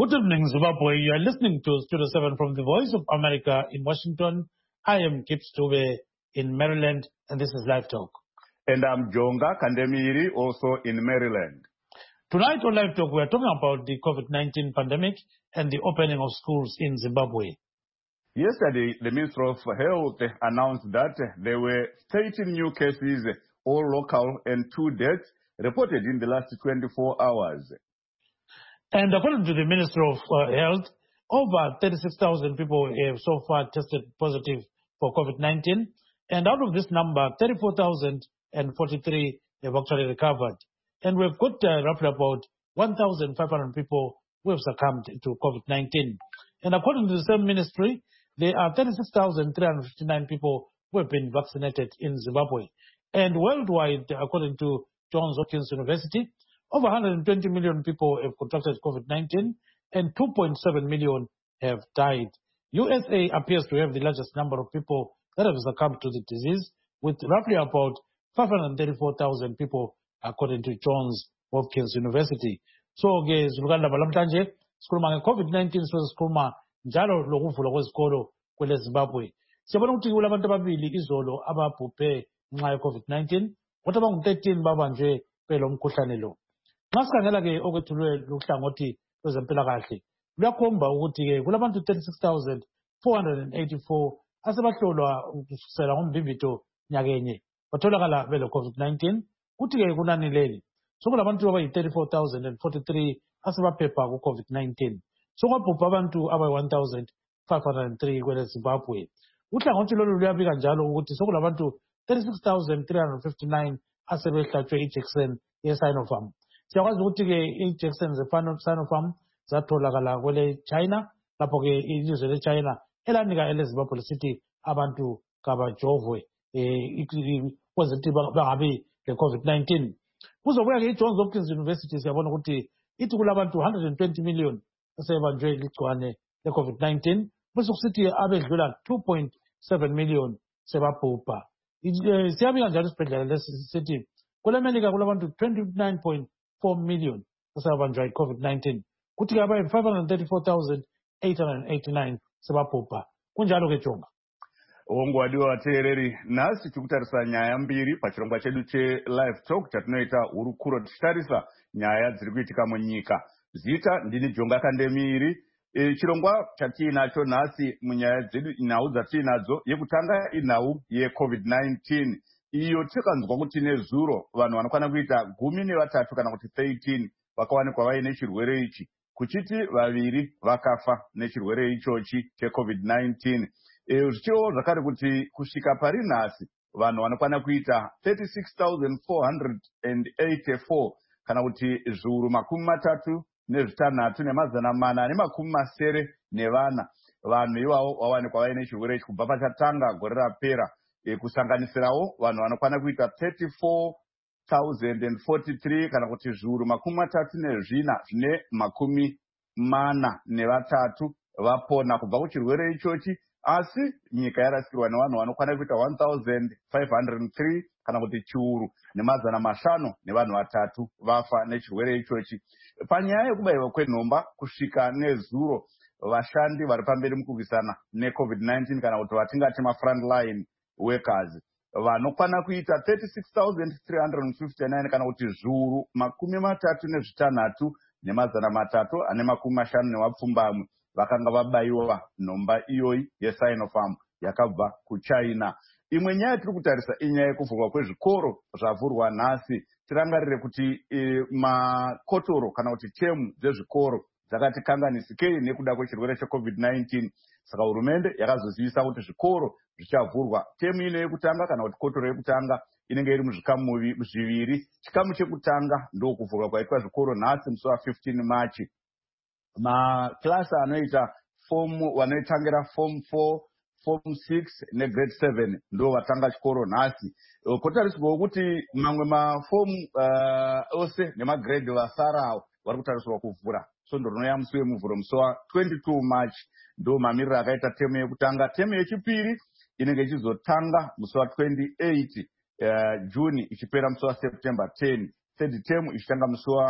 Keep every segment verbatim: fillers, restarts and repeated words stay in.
Good evening, Zimbabwe. You are listening to Studio seven from the Voice of America in Washington. I am Kip Stube in Maryland, and this is Live Talk. And I'm Jonga Kandemiri, also in Maryland. Tonight on Live Talk, we are talking about the COVID nineteen pandemic and the opening of schools in Zimbabwe. Yesterday, the Minister of Health announced that there were thirteen new cases, all local, and two deaths reported in the last twenty-four hours. And according to the Minister of uh, Health, over thirty-six thousand people have so far tested positive for COVID nineteen. And out of this number, thirty-four thousand forty-three have actually recovered. And we've got uh, roughly about one thousand five hundred people who have succumbed to COVID nineteen. And according to the same ministry, there are thirty-six thousand three hundred fifty-nine people who have been vaccinated in Zimbabwe. And worldwide, according to Johns Hopkins University, over one hundred twenty million people have contracted COVID nineteen and two point seven million have died. U S A appears to have the largest number of people that have succumbed to the disease, with roughly about five hundred thirty-four thousand people, according to Johns Hopkins University. So, ngezulukanda balamhlanje sikhuluma nge-COVID nineteen sikhuluma njalo lokuvulwa kwezikolo kwele Zimbabwe. Siyabona ukuthi kulabantu ababili izolo ababhubhe ngenxa ye-COVID nineteen, kodwa abangu thirteen babanjwe kwelo mkhuhlane lo. Nxa sikhangela-ke okwethulwe luhlangothi lwezempilakahle luyakhomba ukuthi-ke kulabantu thirty-six thousand four hundred eighty-four asebahlolwa kusukela ngomvimbito nyakenye batholakala bele-COVID nineteen, kuthi-ke kunani leli sokulabantu abayi-thirty-four thousand forty-three asebaphepha ku-COVID nineteen. Sokwabhubha abantu abayi-one thousand five hundred three kwele Zimbabwe. Uhlangothi lolu luyabika njalo ukuthi sokulabantu thirty-six thousand three hundred fifty-nine asebehlatshwe ijekiseni ye-Sinopharm. Siyakwazi ukuthi-ke ijekiseni ze-Sinopharm zatholakala kwele China, lapho-ke ilizwe le-China elanika ele-Zimbabwe lisithi abantu kabajovwe kwenzela ukuthi bangabi le-COVID nineteen. Kuzobuya-ke i-Johns Hopkins University siyabona ukuthi ithi kulabantu one hundred twenty million asebanjwe ligcwane le-COVID nineteen, bese kusithi abedlula two point seven million sebabhubha. Siyabika njalo isibhedlela lesi sithi kwele-America kulabantu twenty-nine point four million asebanjwa yi-COVID nineteen, kuthi-ke abayi five hundred thirty-four thousand eight hundred eighty-nine sebabhubha. Kunjalo-ke Jonga. Ongwadi wateereri, nhasi tikutarisa nyaya mbiri pachirongwa chedu che-Live Talk chatinoita hurukuro tichitarisa nyaya dziri kuitika munyika. Zita ndini Jonga Kandemiri. E, chirongwa chatinacho nhasi munyaya dzedu nhau dzatinadzo yekutanga inhau ye-COVID nineteen. Iyo tikanzwa kuti nezuro vanhu vanokwana kuita gumi nevatatu kana kuti thirteen vakawanikwa vaine chirwere ichi, kuchiti vaviri vakafa nechirwere ichochi che-COVID nineteen. Zvichiwo zvakare kuti kusvika pari nhasi vanhu vanokwana kuita thirty-six thousand four hundred eighty-four kana kuti zviuru makumi matatu nezvitanhatu nemazana mana nemakumi masere nevana vanhu ivavo vawanikwa vaine chirwere ichi kubva pachatanga gore rapera, e, kusanganisirawo vanhu vanokwana kuita thirty-four thousand forty-three kana kuti zviuru makumi matatu nezvina zvine makumi mana nevatatu vapona kubva kuchirwere ichochi. Asi nyika yarasikirwa nevanhu vanokwana kuita one thousand five hundred three kana kuti chiuru nemazana mashanu nevanhu vatatu vafa nechirwere ichochi. Panyaya yekubayiwa kwenhomba kusvika nezuro, vashandi vari pamberi mukurwisana ne-COVID nineteen kana kuti vatingati ma-frontline workers vanokwana kuita thirty-six thousand three hundred fifty-nine kana kuti zviuru makumi matatu nezvitanhatu nemazana matatu ane makumi mashanu nevapfumbamwe vakanga vabayiwa nhomba iyoyi ye-Sinopharm yakabva kuChina. Imwe nyaya tiri kutarisa inyaya yekuvhurwa kwezvikoro zvavhurwa nhasi. Tirangarire kuti e, makotoro kana kuti temu dzezvikoro dzakati kanganisikei nekuda kwechirwere che-COVID nineteen. Saka hurumende yakazozivisa kuti zvikoro zvichavhurwa temu ino yekutanga kana kuti kotoro yekutanga inenge iri muzvikamu zviviri. Chikamu chekutanga ndo kuvhurwa kwaitwa zvikoro nhasi musi wa-fifteen March. Maklasi anoita form wanoitangira form four, form six negrade seven ndo vatanga chikoro nhasi. Kotarisirwa kuti mamwe maform uh, ose nemagrade vasarawo vari kutarisirwa kuvhura svondo rinoya musi wemuvhuro musi wa-twenty-two March ndo mamiriro akaita temu yekutanga. Temu yechipiri inenge ichizotanga musi wa-twenty-eight uh, June ichipera musi wa-September ten. Third term ichitanga musi wa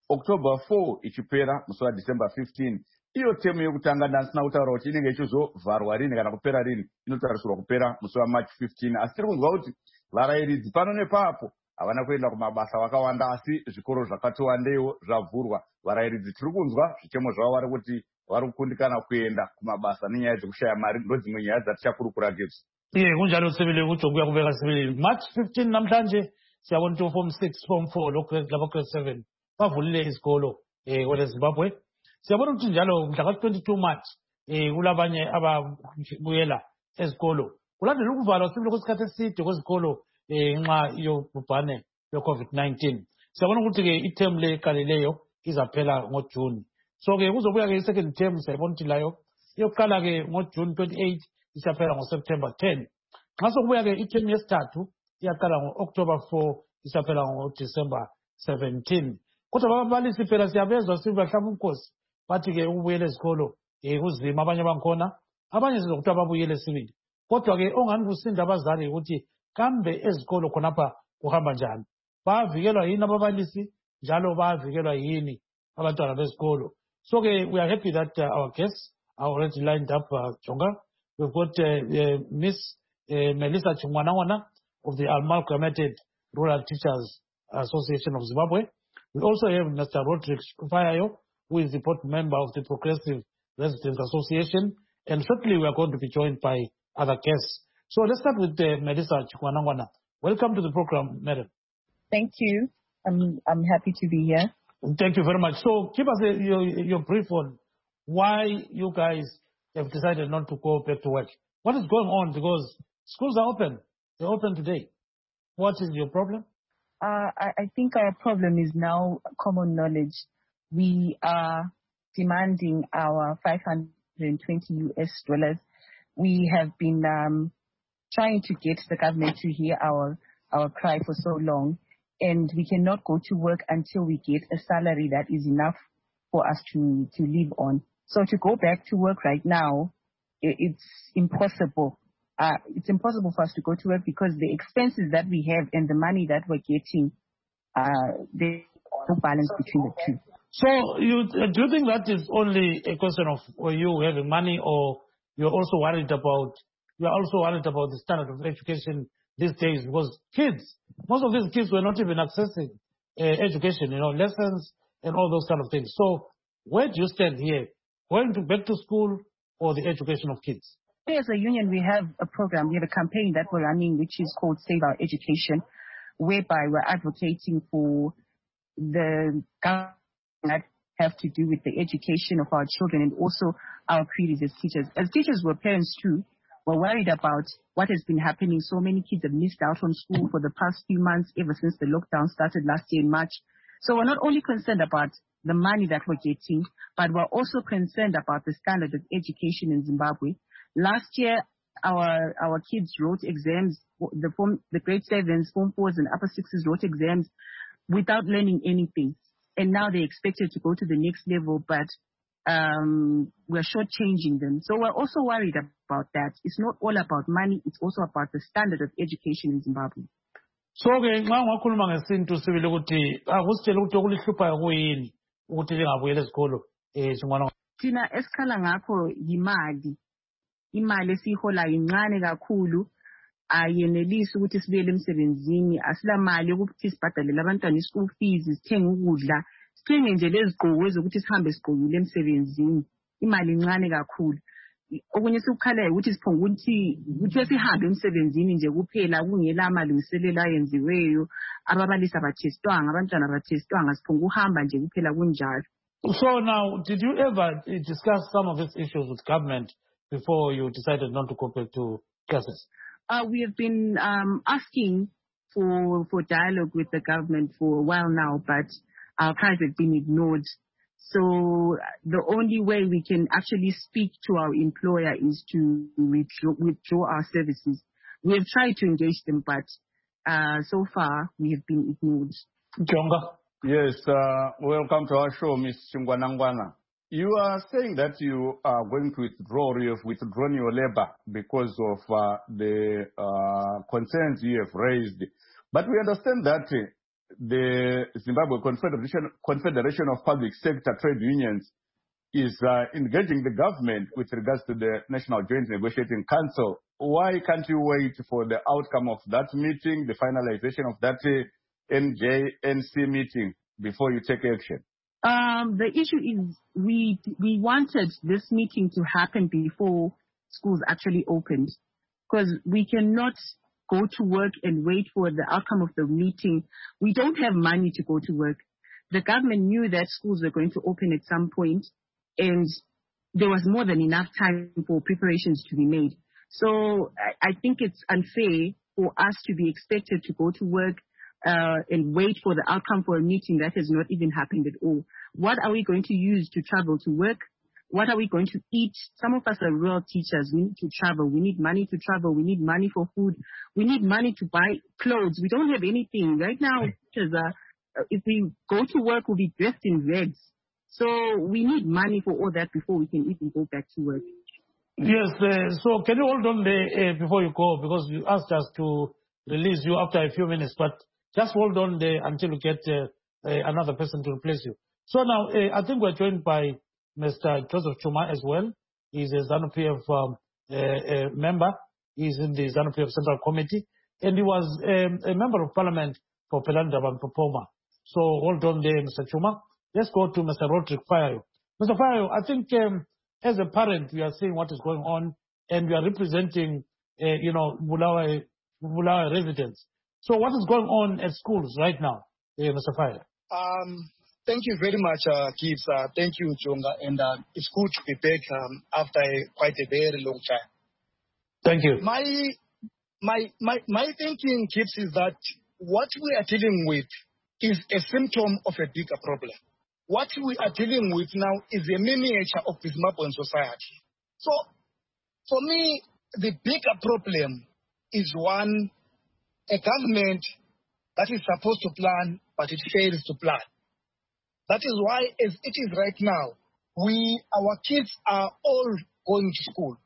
October four ichipera musi waDecember fifteen. Iyo temu yekutanga ndansina kutaura kuti inenge ichizovharwa rini kana kupera rini, inotarisirwa kupera musi waMarch fifteen. Asi tiri kunzwa kuti varairidzi pano nepapo havana kuenda kumabasa vakawanda, asi zvikoro zvakati wandeiwo zvavhurwa. Varairidzi tiri kunzwa zvichemo zvavo vari kuti vari kukundikana kuenda kumabasa nenyaya dzekushaya mari. Ndodzimwe nyaya dzatichakurukura Gibbs. Iye kunjalo sibili kutsho kuya kubeka sibili March fifteen namhlanje siyabona ukuthi form six form four lo grade labo grade seven bavulile isikolo eh kwele Zimbabwe. Siyabona ukuthi njalo mhla ka twenty-two March eh kulabanye ababuyela esikolo kulandela ukuvalwa sibili kwesikhathi eside kwezikolo eh nxa yobhubhane le COVID nineteen. Siyabona ukuthi ke iterm le qalileyo izaphela ngoJune. So ke kuzobuya ke second term siyabona ukuthi layo yokuqala ke ngoJune twenty-eight isaphela ngoSeptember ten. Xa sokubuya ke iterm yesithathu iyaqala ngoOctober four isaphela ngoDecember seventeen. Kodwa ababalisi phela siyabezwa sibahlaba umkhosi bathi ke ukubuyela esikolo eh kuzima, abanye bankhona abanye sizokuthi ababuyele sibili. Kodwa ke ongani kusinda abazali ukuthi kambe ezikolo khonapha kuhamba njani, bavikelwa yini ababalisi njalo bavikelwa yini abantwana besikolo. So ke we are happy that uh, our guests are already lined up. uh, Jonga, we've got uh, uh, Miss uh, Melissa Chungwanangwana of the Amalgamated Rural Teachers Association of Zimbabwe. We also have Mister Roderick Kufayayo, who is the board member of the Progressive Residents Association, and shortly we are going to be joined by other guests. So let's start with uh, Melissa Chungwanangwana. Welcome to the program, madam. Thank you. I'm I'm happy to be here. Thank you very much. So give us a, your, your brief on why you guys have decided not to go back to work. What is going on? Because schools are open. They're open today. What is your problem? Uh, I, I think our problem is now common knowledge. We are demanding our five hundred twenty U S dollars. We have been um, trying to get the government to hear our, our cry for so long, and we cannot go to work until we get a salary that is enough for us to, to live on. So to go back to work right now, it, it's impossible. Uh, it's impossible for us to go to work because the expenses that we have and the money that we're getting, uh, there's no balance between the two. So you, do you think that is only a question of you having money, or you're also worried about, you're also worried about the standard of education these days? Because kids, most of these kids were not even accessing uh, education, you know, lessons and all those kind of things. So where do you stand here? Going to back to school or the education of kids? As a union, we have a program, we have a campaign that we're running, which is called Save Our Education, whereby we're advocating for the government that have to do with the education of our children and also our creeds as teachers. As teachers, we're parents too. We're worried about what has been happening. So many kids have missed out on school for the past few months, ever since the lockdown started last year in March. So we're not only concerned about the money that we're getting, but we're also concerned about the standard of education in Zimbabwe. Last year, our our kids wrote exams, the form, the grade sevens, form fours, and upper sixes wrote exams without learning anything. And now they're expected to go to the next level, but um, we're shortchanging them. So we're also worried about that. It's not all about money, it's also about the standard of education in Zimbabwe. So ke nxa ungakhuluma ngesintu sibili ukuthi akusitshela ukuthi okulihluphayo kuyini ukuthi lingabuyela esikolo eh singwana. Thina esikhala ngakho yimali. Imali esihola incane kakhulu, ayenelisi ukuthi sibuyele emsebenzini, asila mali yokuthi sibhadalele abantwana i-school fees, sithenge ukudla, sithenge nje lezigqoko ezokuthi sihambe sigqokile emsebenzini. Imali incane kakhulu. Okunye sikukhalayo ukuthi siphonga ukuthi ukuthi sihambe emsebenzini nje kuphela kungela amalungiselelo ayenziweyo, ababalisi abathestwanga, abantwana abathestwanga, siphonga uhamba nje kuphela kunjalo. So now, did you ever discuss some of these issues with government before you decided not to go back to classes? Uh, we have been um, asking for for dialogue with the government for a while now, but our cries have been ignored. So the only way we can actually speak to our employer is to withdraw, withdraw our services. We have tried to engage them, but uh, so far we have been ignored. Jonga. Yes, uh, welcome to our show, Miz Chungwanangwana. You are saying that you are going to withdraw, you have withdrawn your labor because of uh, the uh, concerns you have raised. But we understand that uh, the Zimbabwe Confederation, Confederation of Public Sector Trade Unions is uh, engaging the government with regards to the National Joint Negotiating Council. Why can't you wait for the outcome of that meeting, the finalization of that uh, N J N C meeting before you take action? Um, the issue is we we wanted this meeting to happen before schools actually opened, because we cannot go to work and wait for the outcome of the meeting. We don't have money to go to work. The government knew that schools were going to open at some point, and there was more than enough time for preparations to be made. So I, I think it's unfair for us to be expected to go to work uh, and wait for the outcome for a meeting that has not even happened at all. What are we going to use to travel to work? What are we going to eat? Some of us are rural teachers. We need to travel. We need money to travel. We need money for food. We need money to buy clothes. We don't have anything. Right now, teachers are, if we go to work, we'll be dressed in rags. So we need money for all that before we can even go back to work. Yes, uh, so can you hold on there uh, before you go, because you asked us to release you after a few minutes, but just hold on there until you get uh, uh, another person to replace you. So now, uh, I think we're joined by Mister Joseph Chuma as well. He's a ZANU-P F um, uh, uh, member. He's in the ZANU-P F Central Committee, and he was um, a member of Parliament for Pelandaba and Popoma. So hold on there, Mister Chuma. Let's go to Mister Roderick Fayo. Mister Fayo, I think um, as a parent, we are seeing what is going on, and we are representing, uh, you know, Bulawayo, Bulawayo residents. So what is going on at schools right now, uh, Mister Fayo? Um, thank you very much, uh, Gibbs. Uh, thank you, Jonga. And uh, it's good to be back um, after a, quite a very long time. Thank you. My, my, my, my thinking, Gibbs, is that what we are dealing with is a symptom of a bigger problem. What we are dealing with now is a miniature of the Zimbabwean society. So, for me, the bigger problem is one, a government that is supposed to plan, but it fails to plan. That is why, as it is right now, we, our kids are all going to school.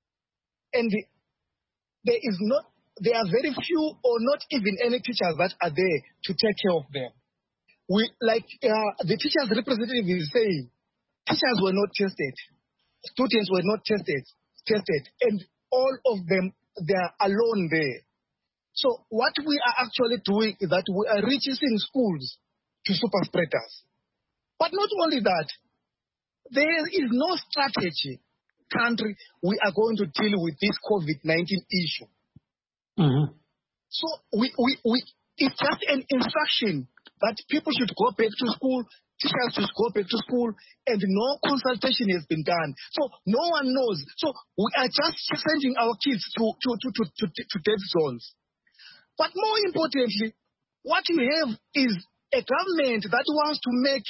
And there is not, there are very few or not even any teachers that are there to take care of them. We, like uh, the teachers' representative is saying, teachers were not tested, students were not tested, tested, and all of them, they are alone there. So what we are actually doing is that we are reducing schools to super spreaders. But not only that, there is no strategy country we are going to deal with this COVID nineteen issue. Mm-hmm. So we, we, we, it's just an instruction that people should go back to school, teachers should go back to school, and no consultation has been done. So no one knows. So we are just sending our kids to, to, to, to, to, to dead zones. But more importantly, what we have is a government that wants to make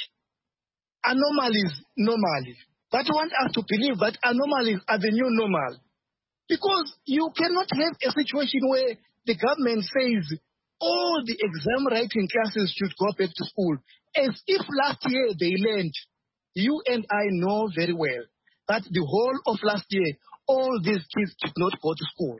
anomalies normal, that wants us to believe that anomalies are the new normal. Because you cannot have a situation where the government says all the exam writing classes should go back to school, as if last year they learned. You and I know very well that the whole of last year, all these kids did not go to school.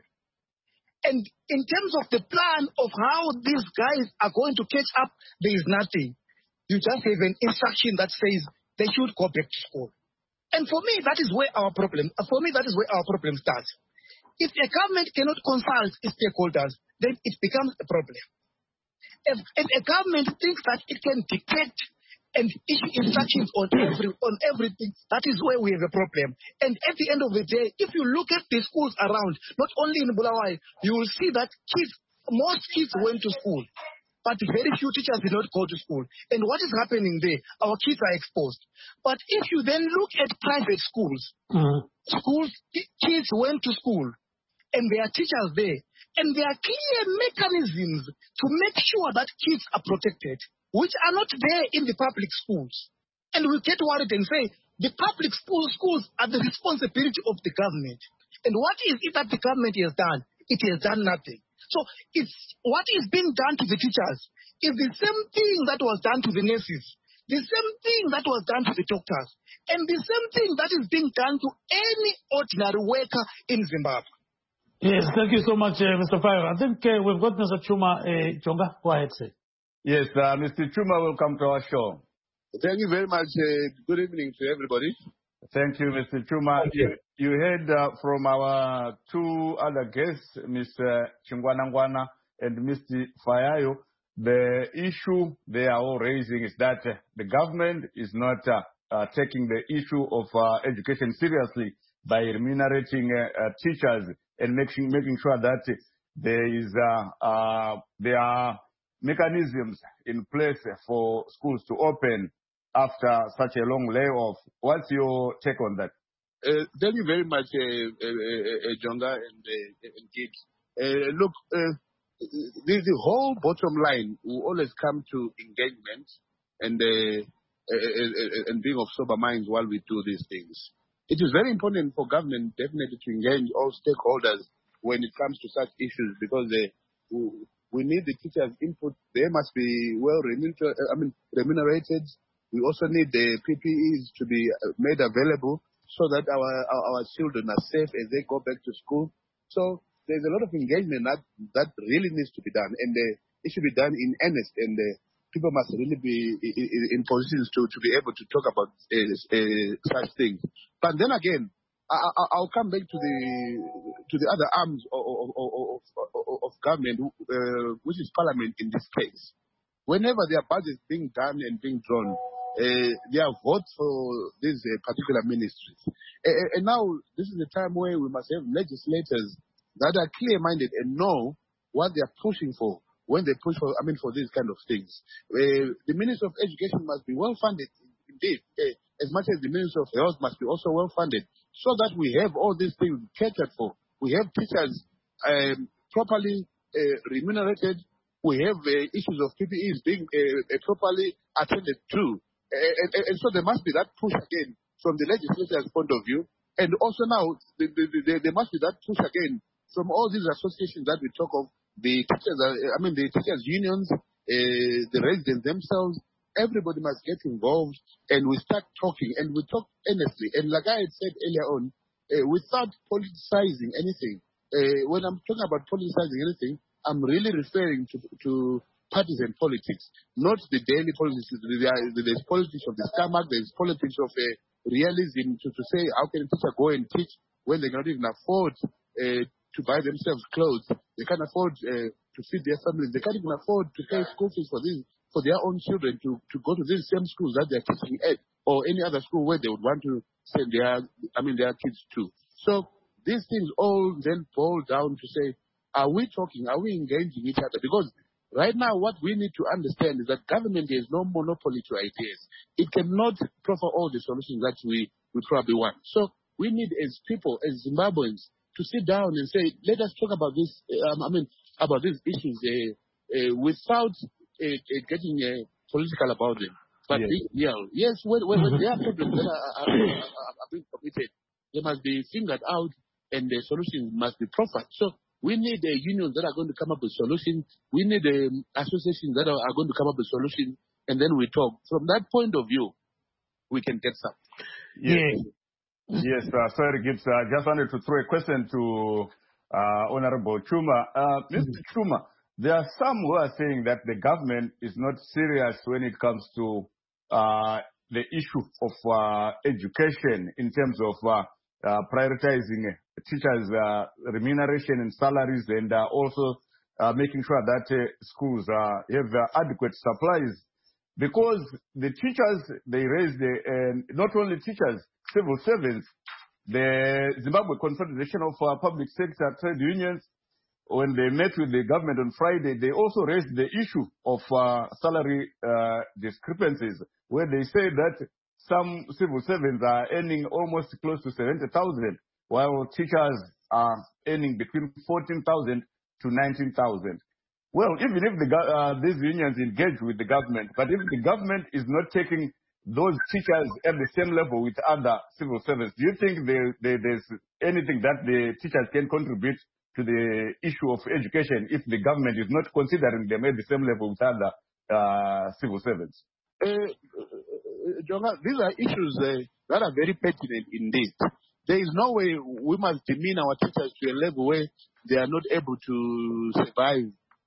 And in terms of the plan of how these guys are going to catch up, there is nothing. You just have an instruction that says they should go back to school. And for me, that is where our problem, for me, that is where our problem starts. If a government cannot consult its stakeholders, then it becomes a problem. If, if a government thinks that it can dictate and issue instructions on every on everything, that is where we have a problem. And at the end of the day, if you look at the schools around, not only in Bulawayo, you will see that kids, most kids went to school, but very few teachers did not go to school. And what is happening there? Our kids are exposed. But if you then look at private schools, mm-hmm. schools, kids went to school, and there are teachers there. And there are clear mechanisms to make sure that kids are protected, which are not there in the public schools. And we get worried and say, the public school schools are the responsibility of the government. And what is it that the government has done? It has done nothing. So it's, what is being done to the teachers is the same thing that was done to the nurses, the same thing that was done to the doctors, and the same thing that is being done to any ordinary worker in Zimbabwe. Yes, thank you so much, uh, Mister Fayo. I think uh, we've got Mister Chuma. Uh, Jonga, go ahead, sir. Yes, uh, Mister Chuma, welcome to our show. Thank you very much. Uh, good evening to everybody. Thank you, Mister Chuma. Thank you. You, you heard uh, from our two other guests, Mister Chingwanangwana and Mister Fayayo, the issue they are all raising is that uh, the government is not uh, uh, taking the issue of uh, education seriously by remunerating uh, uh, teachers and making making sure that there is uh, uh, there are mechanisms in place for schools to open after such a long layoff. What's your take on that? Uh, thank you very much, uh, uh, uh, Jonga and, uh, and Gibbs. Uh, look, uh, the, the whole bottom line will always come to engagement and uh, uh, and being of sober minds while we do these things. It is very important for government definitely to engage all stakeholders when it comes to such issues, because they, we need the teachers' input. They must be well remunerated. I mean, remunerated. We also need the P P Es to be made available so that our, our, our children are safe as they go back to school. So there's a lot of engagement that, that really needs to be done, and uh, it should be done in earnest, and uh, people must really be in, in positions to, to be able to talk about uh, uh, such things. But then again, I, I, I'll come back to the to the other arms of, of, of, of, of government, uh, which is Parliament in this case. Whenever their budget is being done and being drawn, Uh, they have voted for these uh, particular ministries. Uh, and now, this is the time where we must have legislators that are clear-minded and know what they are pushing for when they push for, I mean, for these kind of things. Uh, the Minister of Education must be well-funded, indeed, uh, as much as the Minister of Health must be also well-funded, so that we have all these things catered for. We have teachers um, properly uh, remunerated. We have uh, issues of P P Es being uh, properly attended to. And, and, and so there must be that push again from the legislature's point of view. And also now, the, the, the, there must be that push again from all these associations that we talk of, the teachers, I mean, the teachers' unions, uh, the residents themselves. Everybody must get involved, and we start talking, and we talk earnestly. And like I had said earlier on, uh, without politicizing anything, uh, when I'm talking about politicizing anything, I'm really referring to, to partisan politics, not the daily politics. There's politics of the stomach, there's politics of uh, realism to, to say, how can a teacher go and teach when they cannot even afford uh, to buy themselves clothes? They can't afford uh, to feed their families. They can't even afford to pay school fees for this, for their own children to, to go to these same schools that they're teaching at, or any other school where they would want to send their, I mean, their kids to. So these things all then boil down to say, are we talking, are we engaging each other? Because right now, what we need to understand is that government has no monopoly to ideas. It cannot proffer all the solutions that we, we probably want. So we need, as people, as Zimbabweans, to sit down and say, let us talk about this, um, I mean, about these issues uh, uh, without uh, uh, getting uh, political about them. But yes, being real. Yes, when, when, when there are problems that are, are, are, are being committed, they must be fingered out and the solutions must be proffered. So we need uh, unions that are going to come up with solutions. We need um, associations that are, are going to come up with solutions, and then we talk. From that point of view, we can get some. Yes. Yes, uh, sorry, Gibbs. I uh, just wanted to throw a question to uh, Honorable Chuma. Uh, Mister Chuma, there are some who are saying that the government is not serious when it comes to uh, the issue of uh, education in terms of uh, uh, prioritizing teachers' uh, remuneration and salaries, and uh, also uh, making sure that uh, schools uh, have uh, adequate supplies. Because the teachers, they raised, the, and not only teachers, civil servants, the Zimbabwe Confederation of uh, Public Sector Trade Unions, when they met with the government on Friday, they also raised the issue of uh, salary uh, discrepancies, where they say that some civil servants are earning almost close to seventy thousand, while teachers are earning between fourteen thousand to nineteen thousand. Well, even if the, uh, these unions engage with the government, but if the government is not taking those teachers at the same level with other civil servants, do you think there, there, there's anything that the teachers can contribute to the issue of education if the government is not considering them at the same level with other uh, civil servants? Uh, uh, Jonga, these are issues uh, that are very pertinent indeed. There is no way we must demean our teachers to a level where they are not able to survive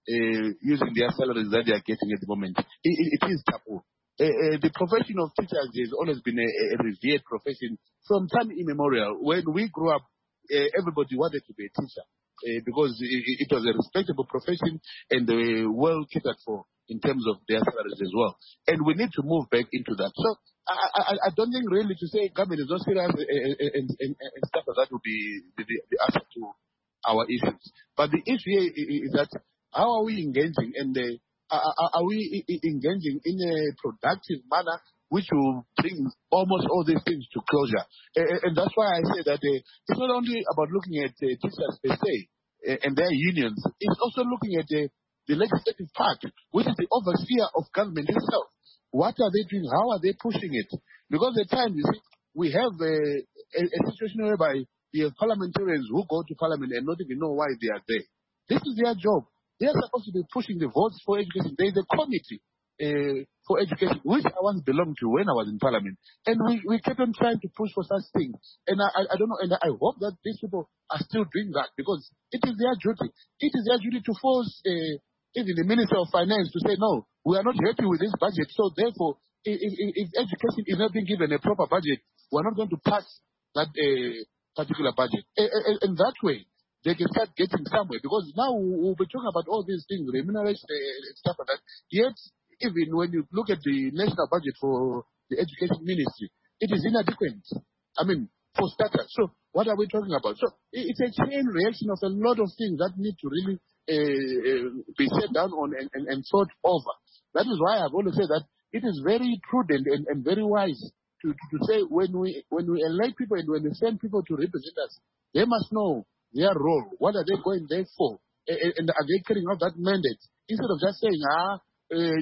uh, using their salaries that they are getting at the moment. It, it, it is taboo. Uh, uh, the profession of teachers has always been a, a revered profession from time immemorial. When we grew up, uh, everybody wanted to be a teacher uh, because it, it was a respectable profession and uh, well catered for in terms of their salaries as well. And we need to move back into that. So I, I, I don't think really to say government is not serious and, and, and, and stuff like that would be the, the answer to our issues. But the issue here is that how are we engaging and uh, are, are we engaging in a productive manner which will bring almost all these things to closure? And, and that's why I say that uh, it's not only about looking at uh, teachers per se uh, and their unions, it's also looking at uh, the legislative part, which is the overseer of government itself. What are they doing? How are they pushing it? Because at times, you see, we have a, a, a situation whereby we have parliamentarians who go to parliament and not even know why they are there. This is their job. They are supposed to be pushing the votes for education. There is a committee uh, for education, which I once belonged to when I was in parliament. And we, we kept on trying to push for such things. And I, I, I don't know, and I hope that these people are still doing that because it is their duty. It is their duty to force uh, even the Minister of Finance to say, no, we are not happy with this budget. So therefore, if, if, if education is not being given a proper budget, we are not going to pass that uh, particular budget. And, and, and that way, they can start getting somewhere. Because now we'll be talking about all these things, remuneration and stuff like that. Yet, even when you look at the national budget for the education ministry, it is inadequate. I mean, for starters. So what are we talking about? So it's a chain reaction of a lot of things that need to really uh, uh, be set down on and, and, and thought over. That is why I've always said that it is very prudent and, and very wise to, to, to say when we when we elect people and when we send people to represent us, they must know their role. What are they going there for? And, and are they carrying out that mandate? Instead of just saying, ah, uh,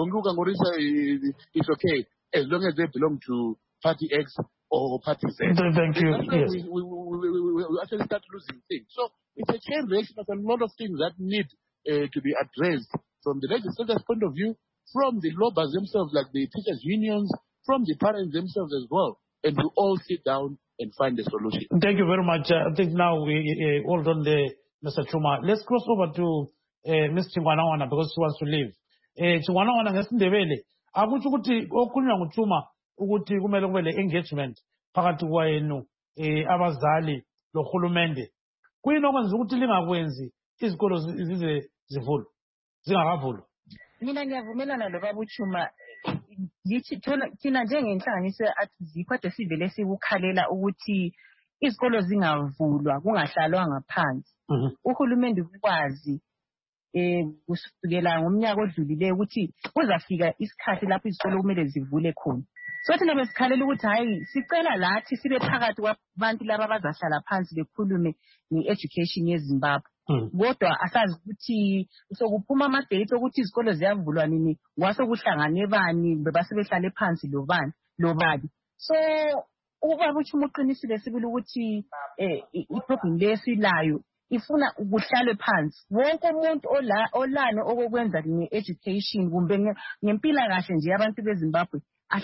it's okay, as long as they belong to party X or party Z. Thank you. Yes. We, we, we, we, we actually start losing things. So it's a chain reaction of a lot of things that need uh, to be addressed from the legislator's point of view, from the lobbies themselves, like the teachers' unions, from the parents themselves as well. And we all sit down and find a solution. Thank you very much. Uh, I think now we uh, hold on the Mister Chuma. Let's cross over to uh, Miz Chingwanawana because she wants to leave. Eh Chingwanawana ngesindebele akuthi ukuthi okukhulunywa nguChuma ukuthi kumele kube le engagement phakathi kwenu eh abazali lohulumende. Kuyini okwenza ukuthi lingakwenzi izikolo zize zivulwe zingakavulwa? Mina ngiyavumelana lo baba uChuma. Yithi thola thina njengenhlanganiso athizikho sivele sikukhalela ukuthi izikolo zingavulwa kungahlalwanga phansi. Uhulumende ukwazi eh kusukela ngomnyaka odlulileyo ukuthi kuzafika isikhathi lapho izikolo kumele zivule khona. So thina besikhalela ukuthi hayi sicela lathi sibe phakathi kwabantu laba abazahlala phansi bekhulume nge-education yeZimbabwe. Kodwa asazi ukuthi sokuphuma ama-date ukuthi izikolo ziyavulwa nini ngwaso kuhlangane bani bebasebehlale phansi lo bani lo babi. So ubaba uChuma uqinisile sibili ukuthi eh iprogram lesilayo ifuna ukuhlalwe phansi wonke umuntu ola olano okokwenza nge-education kumbe ngempila kahle nje abantu beZimbabwe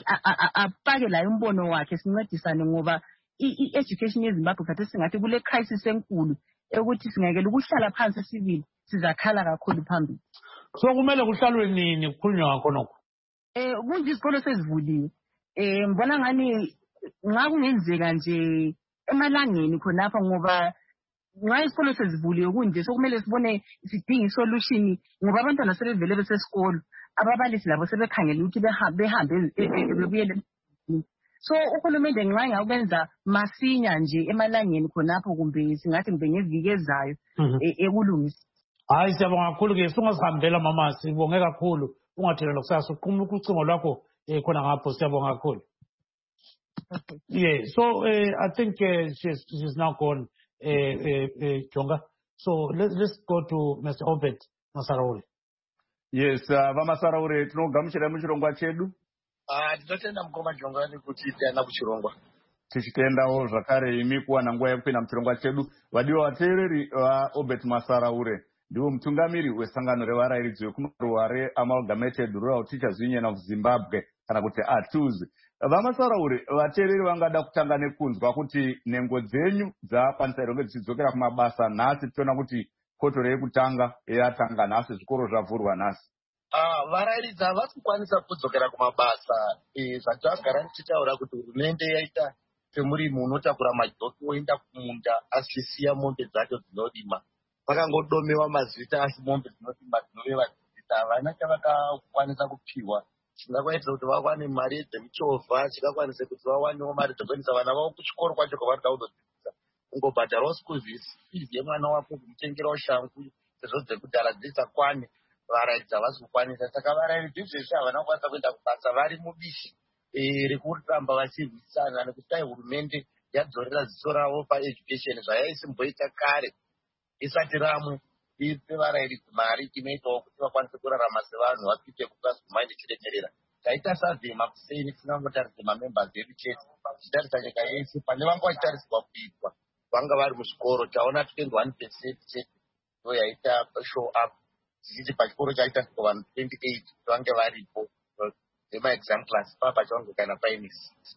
afake la umbono wakhe sincedisane ngoba i-education yeZimbabwe kade singathi kule crisis enkulu ukuthi singekela ukuhlala phansi sibili sizakhala kakhulu phambili. So kumele kuhlalwe nini kukhulunywa ngakho nokho? Eh kunje isikolo sezivuliwe. Eh ngibona ngani nxa kungenzeka nje emalangeni khonapha ngoba nxa isikolo sezivuliwe kunje sokumele sibone sidinga isolution ngoba abantwana sebevele besesikolo ababalisi labo sebekhangela ukuthi behambe behambe bebuyele. So uhulumende nxa ngakwenza masinya nje emalangeni khonapho kumbe singathi mbe ngeviki ezayo ekulungisa. Hayi siyabonga kakhulu ke singasihambela mama sibonge kakhulu ungathela lokusasa uqhuma ukucingo lwakho khona ngapho siyabonga kakhulu. Okay. Yeah, so uh, I think uh, she's she's now gone uh, uh, uh, Jonga. So let, let's go to Mister Obed Masaraure. Yes, uh, Vamasaraure tinogamuchira muchirongwa chedu. Ah, tinotenda mukoma Jonga kuti tiyana kuchirongwa. Tichitendawo zvakare imi kuwana nguva yekupinda muchirongwa chedu. Vadiwa vateereri vaObed Masaraure ndiwo mutungamiri wesangano revarairidzi vekumaruware Amalgamated Rural Teachers Union of Zimbabwe kana kuti A T U Z. Vamasaraure vateereri vangada kutanga nekunzwa kuti nhengo dzenyu dzakwanisa here kunge dzichidzokera kumabasa nhasi tichiona kuti kotoro yekutanga yatanga nhasi, zvikoro zvavhurwa nhasi. Ah, varairidzi havasi kukwanisa kudzokera kumabasa. Zvatagara tichitaura kuti hurumende yaita semurimi unotakura majoki oenda kumunda achisiya mombe dzacho dzinodima. Vakangodomewa mazita asi mombe dzinodima dzinoreva zita. Havana chavakakwanisa kupiwa. Chingakwanisa kuti vawane mari dzemichovha, chingakwanisa kuti vawanewo mari dzekuendesa vana vavo kuchikoro kwacho kwavari kudzidzisa. Ungobhadharawo school fees yemwana wako, kumutengerawo shangu, sezvo dzekudhara dzisakwane. Varairidzi havasi kukwanisa. Saka varairidzi zveshe havana kukwanisa kuenda kubasa, vari mubishi rekuramba vachirwisana nekuti dai hurumende yadzorera ziso ravo paeducation zvayaisimboita kare isati ramwe, ipe varairidzi mari inoitawo kuti vakwanise kurarama sevanhu, vapite kukazomai chiremerera. Taita survey makuseni tisingangotarise mamembers edu chete, tichitarisa nyika yese pane vanga vachitariswa kuitwa vanga vari muzvikoro, taona twenty-one percent chete ndo yaita show up. Tichiti pachikoro chaita vanhu twenty-eight vange varipo vemaexam class papachonge kana paine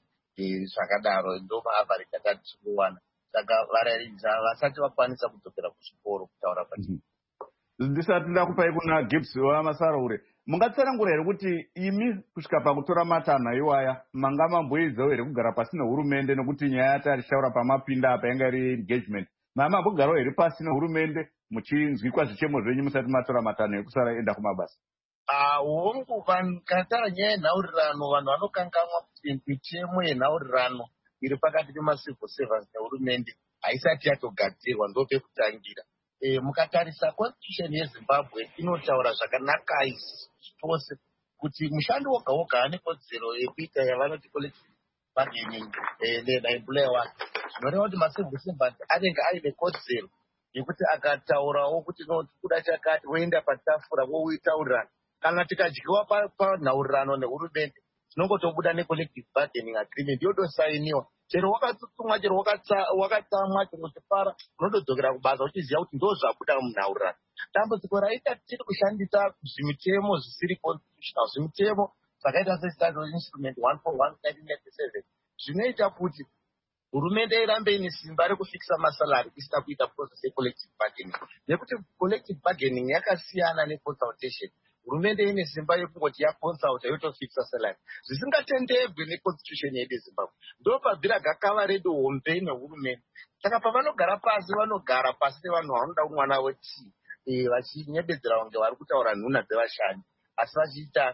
zvakadaro, ndo maavarage atati tinowana. Saka varairidzi vasati vakwanisa kudzokera kuchikoro kutaura pachii. Ndisati ndakupai kuna Gibbs waMasaraure, mungatsanangura here kuti imi kusvika pakutora matanha iwaya manga mamboedzawo here kugara pasi nehurumende, nekuti nyaya yati arishaura pamapinda apa yanga iri engagement, mamambogarawo here pasi nehurumende muchinzwikwa zvichemo zvenyu musati matora matanho ekusara enda kumabasa? Hongu, katara nyaya yenhaurirano, vanhu vanokanganwa kuti mitemo yenhaurirano iri pakati pemacivil servants nehurumende haisati yatogadzirwa, ndo pekutangira. E, mukatarisa constitution yeZimbabwe inotaura zvakanaka zvose kuti mushandi woga woga ane kodzero yekuita yavanoti collective bargaining naemployer wake. Zvinoreva kuti macivil servants anenge aine kodzero yekuti akataurawo kuti kuda chakati woenda patafura woitaurirana. Kana tikadyiwa panhaurirano nehurumende tinongotobuda necollective bargaining agreement yotosainiwa. Chero wakatsutsumwa, chero wakatsamwa, chero chipara, unotodzokera kubasa uchiziva kuti ndo zvabuda munhaurirano. Dambudziko raita tiri kushandisa zvimitemo zvisiri constitutional, zvimitemo zvakaita seStatutory Instrument one forty-one nineteen ninety-seven zvinoita kuti hurumende irambe ine simba rekufikisa masalari isina kuita process yecollective bargaining, nekuti collective bargaining yakasiyana neconsultation. Hurumende ine simba yekungoti yaconsulta yotofikisa salary, zvisingatendebwe neconstitution yedu yeZimbabwe. Ndo pabvira gakava redu hombe nehurumende. Saka pavanogara pasi, vanogara pasi nevanhu vanoda mwana wetii, e, vachinyebedzera kunge vari kutaura nhuna dzevashandi, asi vachiita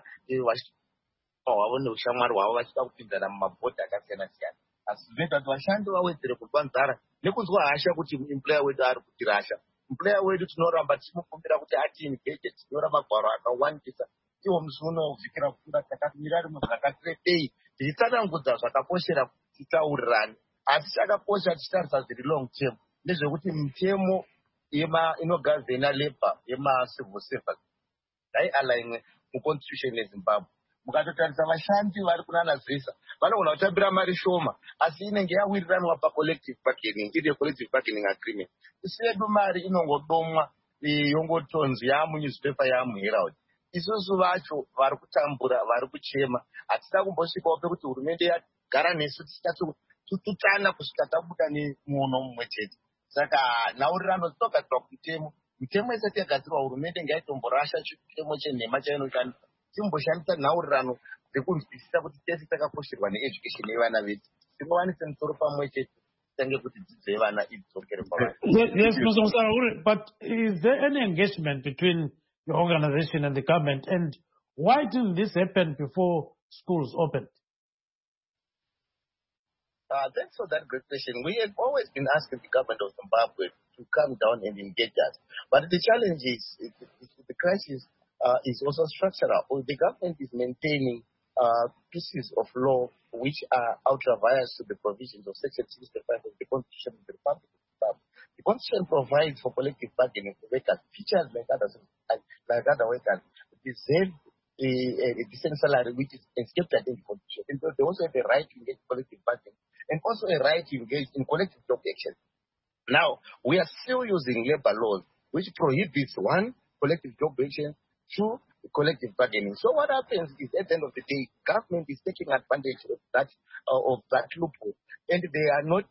hwavo neushamwari hwavo vachida kupinzana mumabhodhi akasiyana siyana. Asi zvinoita kuti vashandi vawedzere kunzwa nzara nekunzwa hasha kuti employer wedu ari kutirasha. Employer wedu tinoramba tichimukumbira kuti ati engage, tinyora magwaro akawandisa. Iwo musi unovhikira kura takamirira rimwe zvakatirebei tichitsanangudza zvakakoshera kuti titaurirane. Asi chakakosha tichitarisa zviri long term ndezvekuti mitemo inogazena labor yemacivil servants haialainwe muconstitution yeZimbabwe. Mukatotarisa vashandi vari kunana zvesa vanogona kutambira mari shoma, asi inenge yawiriranwa pacollective bargaining, iri collective bargaining agreement. Isedu mari inongodomwa yongotonzi yamunewspaper yamuherald. Isusu vacho vari kutambura, vari kuchema, hatisina kumbosvikawo pekuti hurumende yagara nesu tichatutsana kusvika tabuda nemuono mumwe chete. Saka nhaurirano dzinogadzirwa kumitemo, mitemo isati yagadzirwa hurumende ngaitomborasha chitemo chenhema chainoshandisa, timboshandisa nhaurirano dzekunzwisisa kuti tese takakosherwa needucation yevana vedu, tingowanise musoro pamwe chete tange kuti dzidzo yevana idzokere pamwe. Yes, Mister Musaraure, but is there any engagement between your organization and the government, and why didn't this happen before schools opened? Uh, thanks for that great question. We have always been asking the government of Zimbabwe to come down and engage us. But the challenge is, is, is the crisis uh, is also structural. The government is maintaining uh, pieces of law which are ultra-vires to the provisions of Section sixty-five of the Constitution of the Republic of Zimbabwe. The Constitution provides for collective bargaining for workers, teachers like others, like other workers, deserve a, a decent salary which is escaped in the Constitution. And so they also have the right to engage collective bargaining, and also a right to engage in collective job action. Now, we are still using labor laws, which prohibits one, collective job action, two, collective bargaining. So what happens is, at the end of the day, government is taking advantage of that, uh, of that loophole, and they are not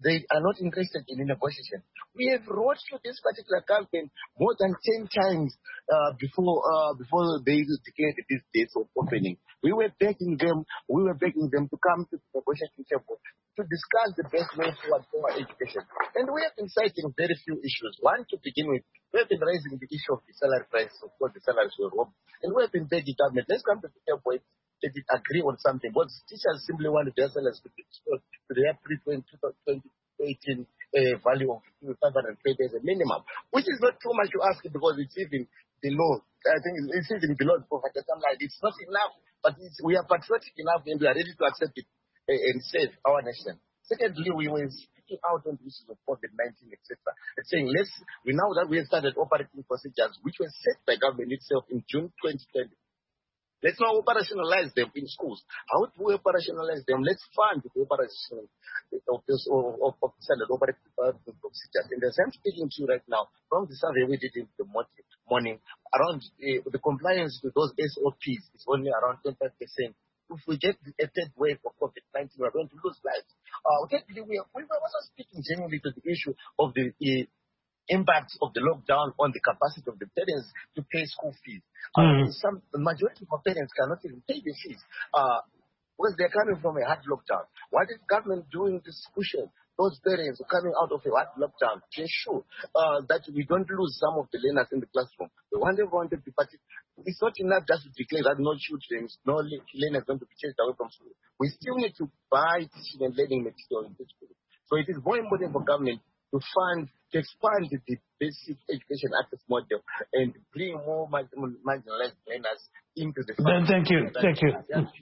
they are not interested in negotiation. We have wrote to this particular government more than ten times uh, before uh, before they declared these dates of opening. We were begging them, we were begging them to come to the negotiating table to discuss the best way forward for our education. And we have been citing very few issues. One, to begin with, we have been raising the issue of the salary price, of course the salaries were wrong. And we have been begging government, let's come to the table and agree on something. But teachers simply want their salaries to be restored to their pre-twenty eighteen uh, value of five hundred twenty as a minimum, which is not too much to ask because it's even below. I think it's even below the poverty line. It's not enough, but it's, we are patriotic enough and we are ready to accept it uh, and save our nation. Secondly, we were speaking out on the issues of COVID nineteen, et cetera. And saying, let's, we now that we have started operating procedures which were set by government itself in June twenty twenty. Let's now operationalize them in schools. How do we operationalize them? Let's fund the operation of this of, of standard operating procedures. And as I'm speaking to you right now, from the survey we did in the morning, around uh, the compliance with those S O Ps is only around twenty-five percent. If we get a third wave of COVID nineteen, we're going to lose lives. Uh, okay, we, are, we were also speaking genuinely to the issue of the uh, impact of the lockdown on the capacity of the parents to pay school fees. Mm-hmm. Uh, some, the majority of parents cannot even pay the fees uh, because they're coming from a hard lockdown. What is government doing to cushion those parents who are coming out of a hard lockdown to ensure uh, that we don't lose some of the learners in the classroom? We want everyone to be participating. It's not enough just to declare that no children, no learners going to be chased away from school. We still need to buy teaching and learning material in the school. So it is more important for government to fund, to expand the basic education access model and bring more marginalized learners into the fund. Thank you. Thank you.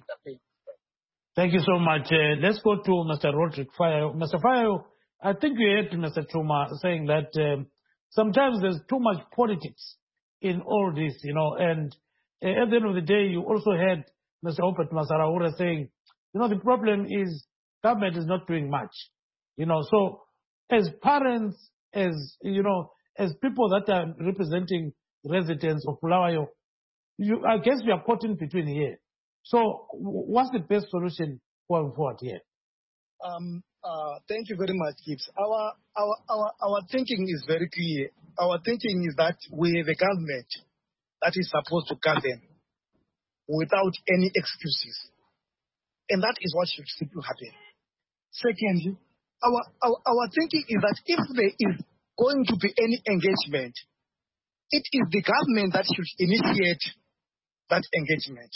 Thank you so much. Uh, let's go to Mister Roderick Fayo. Mister Fayo, I think you heard Mister Chuma saying that um, sometimes there's too much politics in all this, you know, and uh, at the end of the day, you also heard Mister Opet Masaraura saying, you know, the problem is government is not doing much, you know, so as parents, as, you know, as people that are representing residents of Bulawayo, you, I guess we are caught in between here. So what's the best solution going forward here? Um, uh, thank you very much, Gibbs. Our, our, our, our thinking is very clear. Our thinking is that we have a government that is supposed to govern without any excuses. And that is what should simply happen. Secondly, Our, our our thinking is that if there is going to be any engagement, it is the government that should initiate that engagement.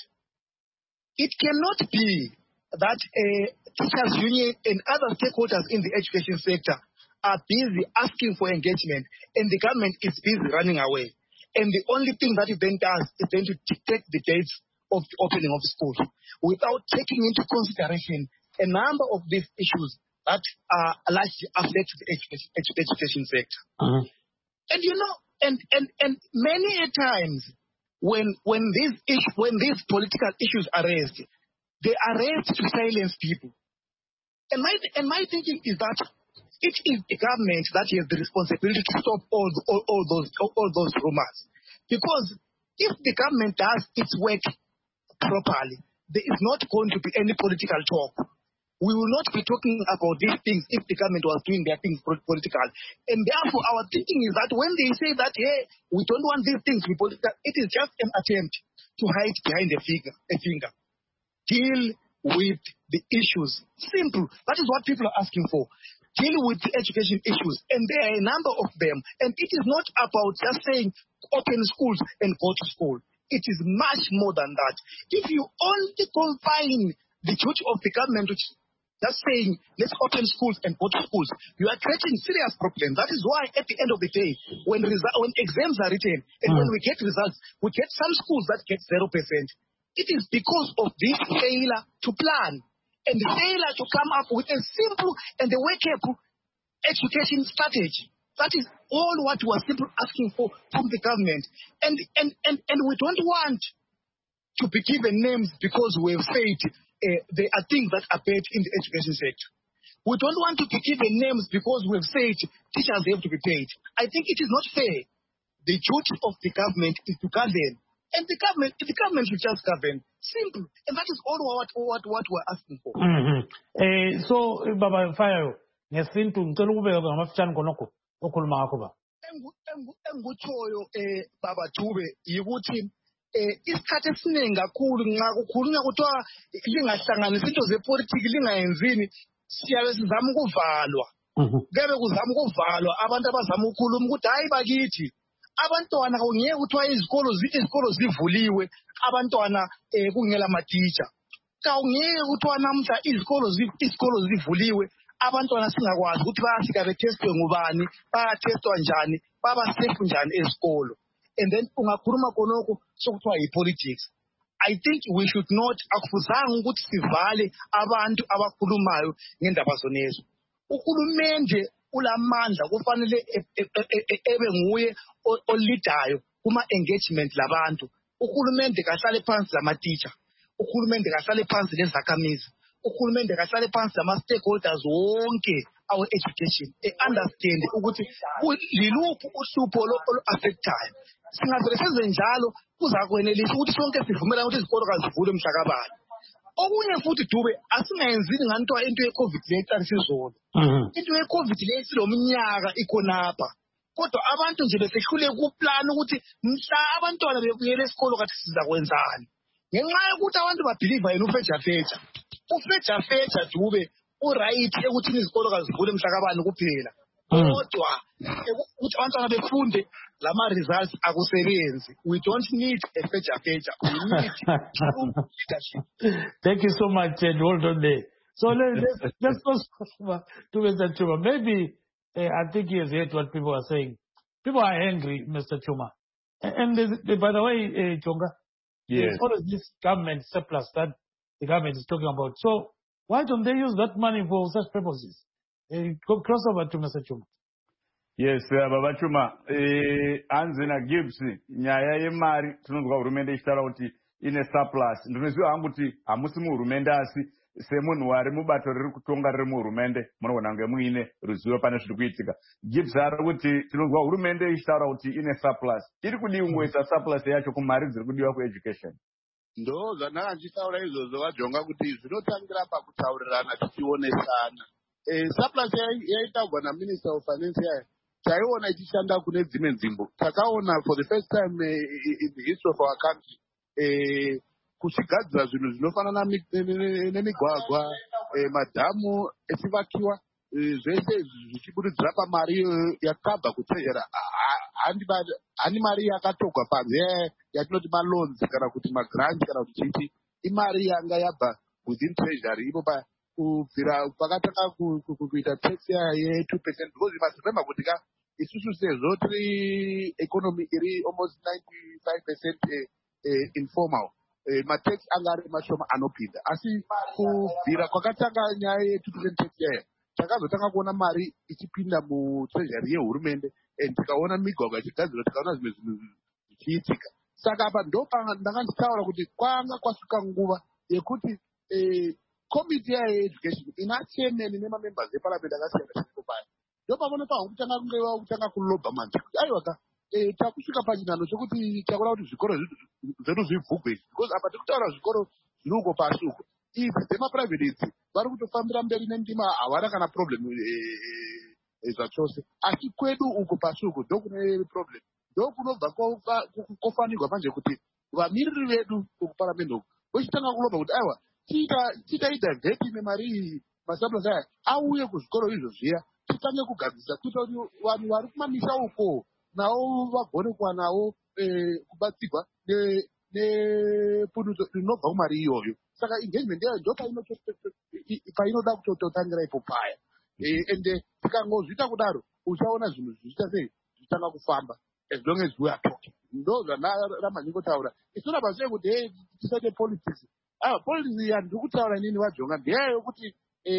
It cannot be that a teachers union and other stakeholders in the education sector are busy asking for engagement and the government is busy running away. And the only thing that it then does is then to dictate the dates of the opening of schools without taking into consideration a number of these issues that uh, largely affect the education, education sector. Uh-huh. And you know, and, and, and many a times when when these issues, when these political issues are raised, they are raised to silence people. And my and my thinking is that it is the government that has the responsibility to stop all all, all those all, all those rumors. Because if the government does its work properly, there is not going to be any political talk. We will not be talking about these things if the government was doing their things political. And therefore, our thinking is that when they say that, hey, we don't want these things to be political, it is just an attempt to hide behind a finger. A finger. Deal with the issues. Simple. That is what people are asking for. Deal with the education issues. And there are a number of them. And it is not about just saying open schools and go to school. It is much more than that. If you only confine the duty of the government, which just saying, let's open schools and go to schools, you are creating serious problems. That is why at the end of the day, when resu- when exams are written and mm. when we get results, we get some schools that get zero percent. It is because of this failure to plan and the failure to come up with a simple and a workable education strategy. That is all what we are simply asking for from the government. And, and, and, and we don't want to be given names because we have said Uh, there are things that are paid in the education sector. We don't want to be given names because we've said teachers have to be paid. I think it is not fair. The duty of the government is to govern. And the government, the government should just govern. Simple. And that is all what, what, what we're asking for. Mm-hmm. Uh, so, Baba Fayo, ngesintu ngicela ukubeka ngamafitshane khonokho okhuluma ngakho ba. Engikutshoyo eh baba Dube yikuthi eh isikhathi esiningi kakhulu nxa kukhulunywa kuthiwa lingahlanganisa into zepolitiki lingayenzini siyabe sizama ukuvalwa. Kebe kuzama ukuvalwa abantu abazama ukukhuluma ukuthi hayi bakithi abantwana kungeke kuthiwa izikolo izikolo zivuliwe abantwana eh kungela matitsha. Kawungeke kuthiwa namhla izikolo izikolo zivuliwe abantwana singakwazi ukuthi bayafika betestwe ngubani bayatestwa njani baba safe njani ezikolo. And then ungakhuluma khonokho sokuthiwa yi-politics. I think we should not akufuzanga ukuthi sivale abantu abakhulumayo ngendaba zonezo. Uhulumende ulamandla kufanele ebe nguye olidayo kuma engagement labantu. Uhulumende kahlale phansi lama-teacher. Uhulumende kahlale phansi lezakhamizi. Uhulumende kahlale phansi lama-stakeholders wonke our education. Understand ukuthi liluphi uhlupho olu-affectayo. Singavele senze njalo kuzakwenelisa ukuthi sonke sivumelane ukuthi izikolo kazivule mhlakabani. Okunye futhi Dube asingayenzini nganto into ye-COVID le eqalisa izolo. Into ye-COVID le isilomnyaka ikhonapha. Kodwa abantu nje besehlule kuplan ukuthi mhla abantwana bebuyela esikolo kathi sizakwenzani. Ngenxa yokuthi abantu babelieve yena ufeja feja. Ufeja feja Dube uright ekuthi izikolo kazivule mhlakabani kuphela. Kodwa ukuthi abantwana befunde lama results akusebenzi. We don't need a feja feja. We need true leadership. Thank you so much and hold on there. So let's let's go to Mister Chuma. Maybe uh, I think he has heard what people are saying. People are angry, Mister Chuma. And, and by the way, uh, Chonga, yes, what is this government surplus that the government is talking about? So why don't they use that money for such purposes? Uh, cross over to Mister Chuma. Yes, uh, Baba Chuma, eh, Anzina Gibbs, nyaya yemari, tunuzwa urumende ishitara kuti ine surplus. Ndinoziva hangu kuti hamusimu urumende asi semunhu wari mubato riri kutonga riri muhurumende munoona nge muine ruzivo pane zviri kuitika. Gibbs ari kuti tinonzwa hurumende ishitaura kuti ine surplus. Iri kudiungoisa surplus yacho kumari dziri kudiwa kueducation. Ndo zvanaka ndichitaura izvozvo vajonga kuti zvinotangira pakutaurirana tichionesana. Eh, surplus yaitaurwa naMinister of Finance yayo taiona ichishanda kune dzimwe nzvimbo. Takaona for the first time uh, in the history of our country eh, kuchigadzira zvinhu zvinofanana nemigwagwa, eh, madhamu echivakiwa, eh, zvese zvichibudidzira pamari yakabva kutreasury. Handi mari yakatogwa panze yatinoti maloans kana kuti magrant kana kuti chiti, imari yanga yabva within treasury ipo kubvira pakatanga kuita tax ye two percent, because you must remember kuti ka isusu sezvo tiri economy iri almost ninety-five percent eh, eh, informal. Eh, matax anga ari mashoma anopinda, asi kubvira kwakatanga nyaya ye two percent tax yaya takazotanga kuona mari ichipinda mutreasury yehurumende, and tikaona migwagwa ichigadzirwa, tikaona zvimwe zvinhu zvichiitika. Saka apa ndo ndanga ndichitaura kuti kwanga kwasvika nguva yekuti eh, committee yeeducation ina chairman nemamembers eparliament akasiyana siyana payo. Ndo pamwe pahungutanga kungeiwa kutanga kuloba manje kuti aiwa ka eh, takusvika pachinano chokuti takuda kuti zvikoro zvedu zvibvugwe, because apa tikutaura zvikoro zviri uko pasi uko. Idzi dzemaprivate idzi vari kutofambira mberi nendima, havana kana problem zvachose. Asi kwedu uko pasi uko ndo kune problem, ndo kunobva kofanirwa manje kuti vamiriri vedu kuparliament uko vochitanga kuloba kuti aiwa tiitaita vheti nemari masurplus aya auye kuzvikoro izvo zviya, titange kugadzisa kuita kuti vanhu vari kumamisa uko navo vagone kuwanawo kubatsirwa nepundutso rinobva kumari iyoyo. Saka engagement yayo ndo painoda kutotangira ipo paya. Ende tikangozviita kudaro uchaona zvinhu zvichita sei zvitanga kufamba, as long as we are talking. Ndo zvandaramanyingotaura. It's not about saying kuti hey tisaite politics. Ah, politics yandiri kutaura inini vajonga ndeyayo yokuti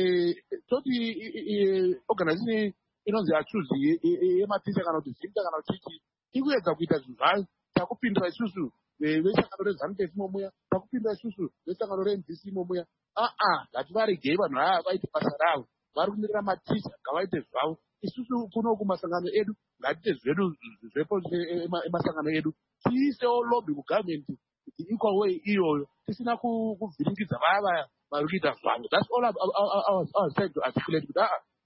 toti organization inonzi yachuzi yematicha kana kuti zimta kana kuti chiki ikuedza kuita zvinhu zvayo. Takupindira isusu vesangano reZANU-P F imomuya, takupindira isusu vesangano reM D C imomuya. Ah ah, ngativaregei vanhu ava vaite basa ravo, vari kumirira maticha ngavaite zvavo. Isusu kuno kumasangano edu ngatiite zvedu zvemasangano edu, tiisewo lobby kugovernment equal way iyoyo, tisina kuvhiringidza vaya vaya vari kuita zvavo. That's all I was trying to articulate. But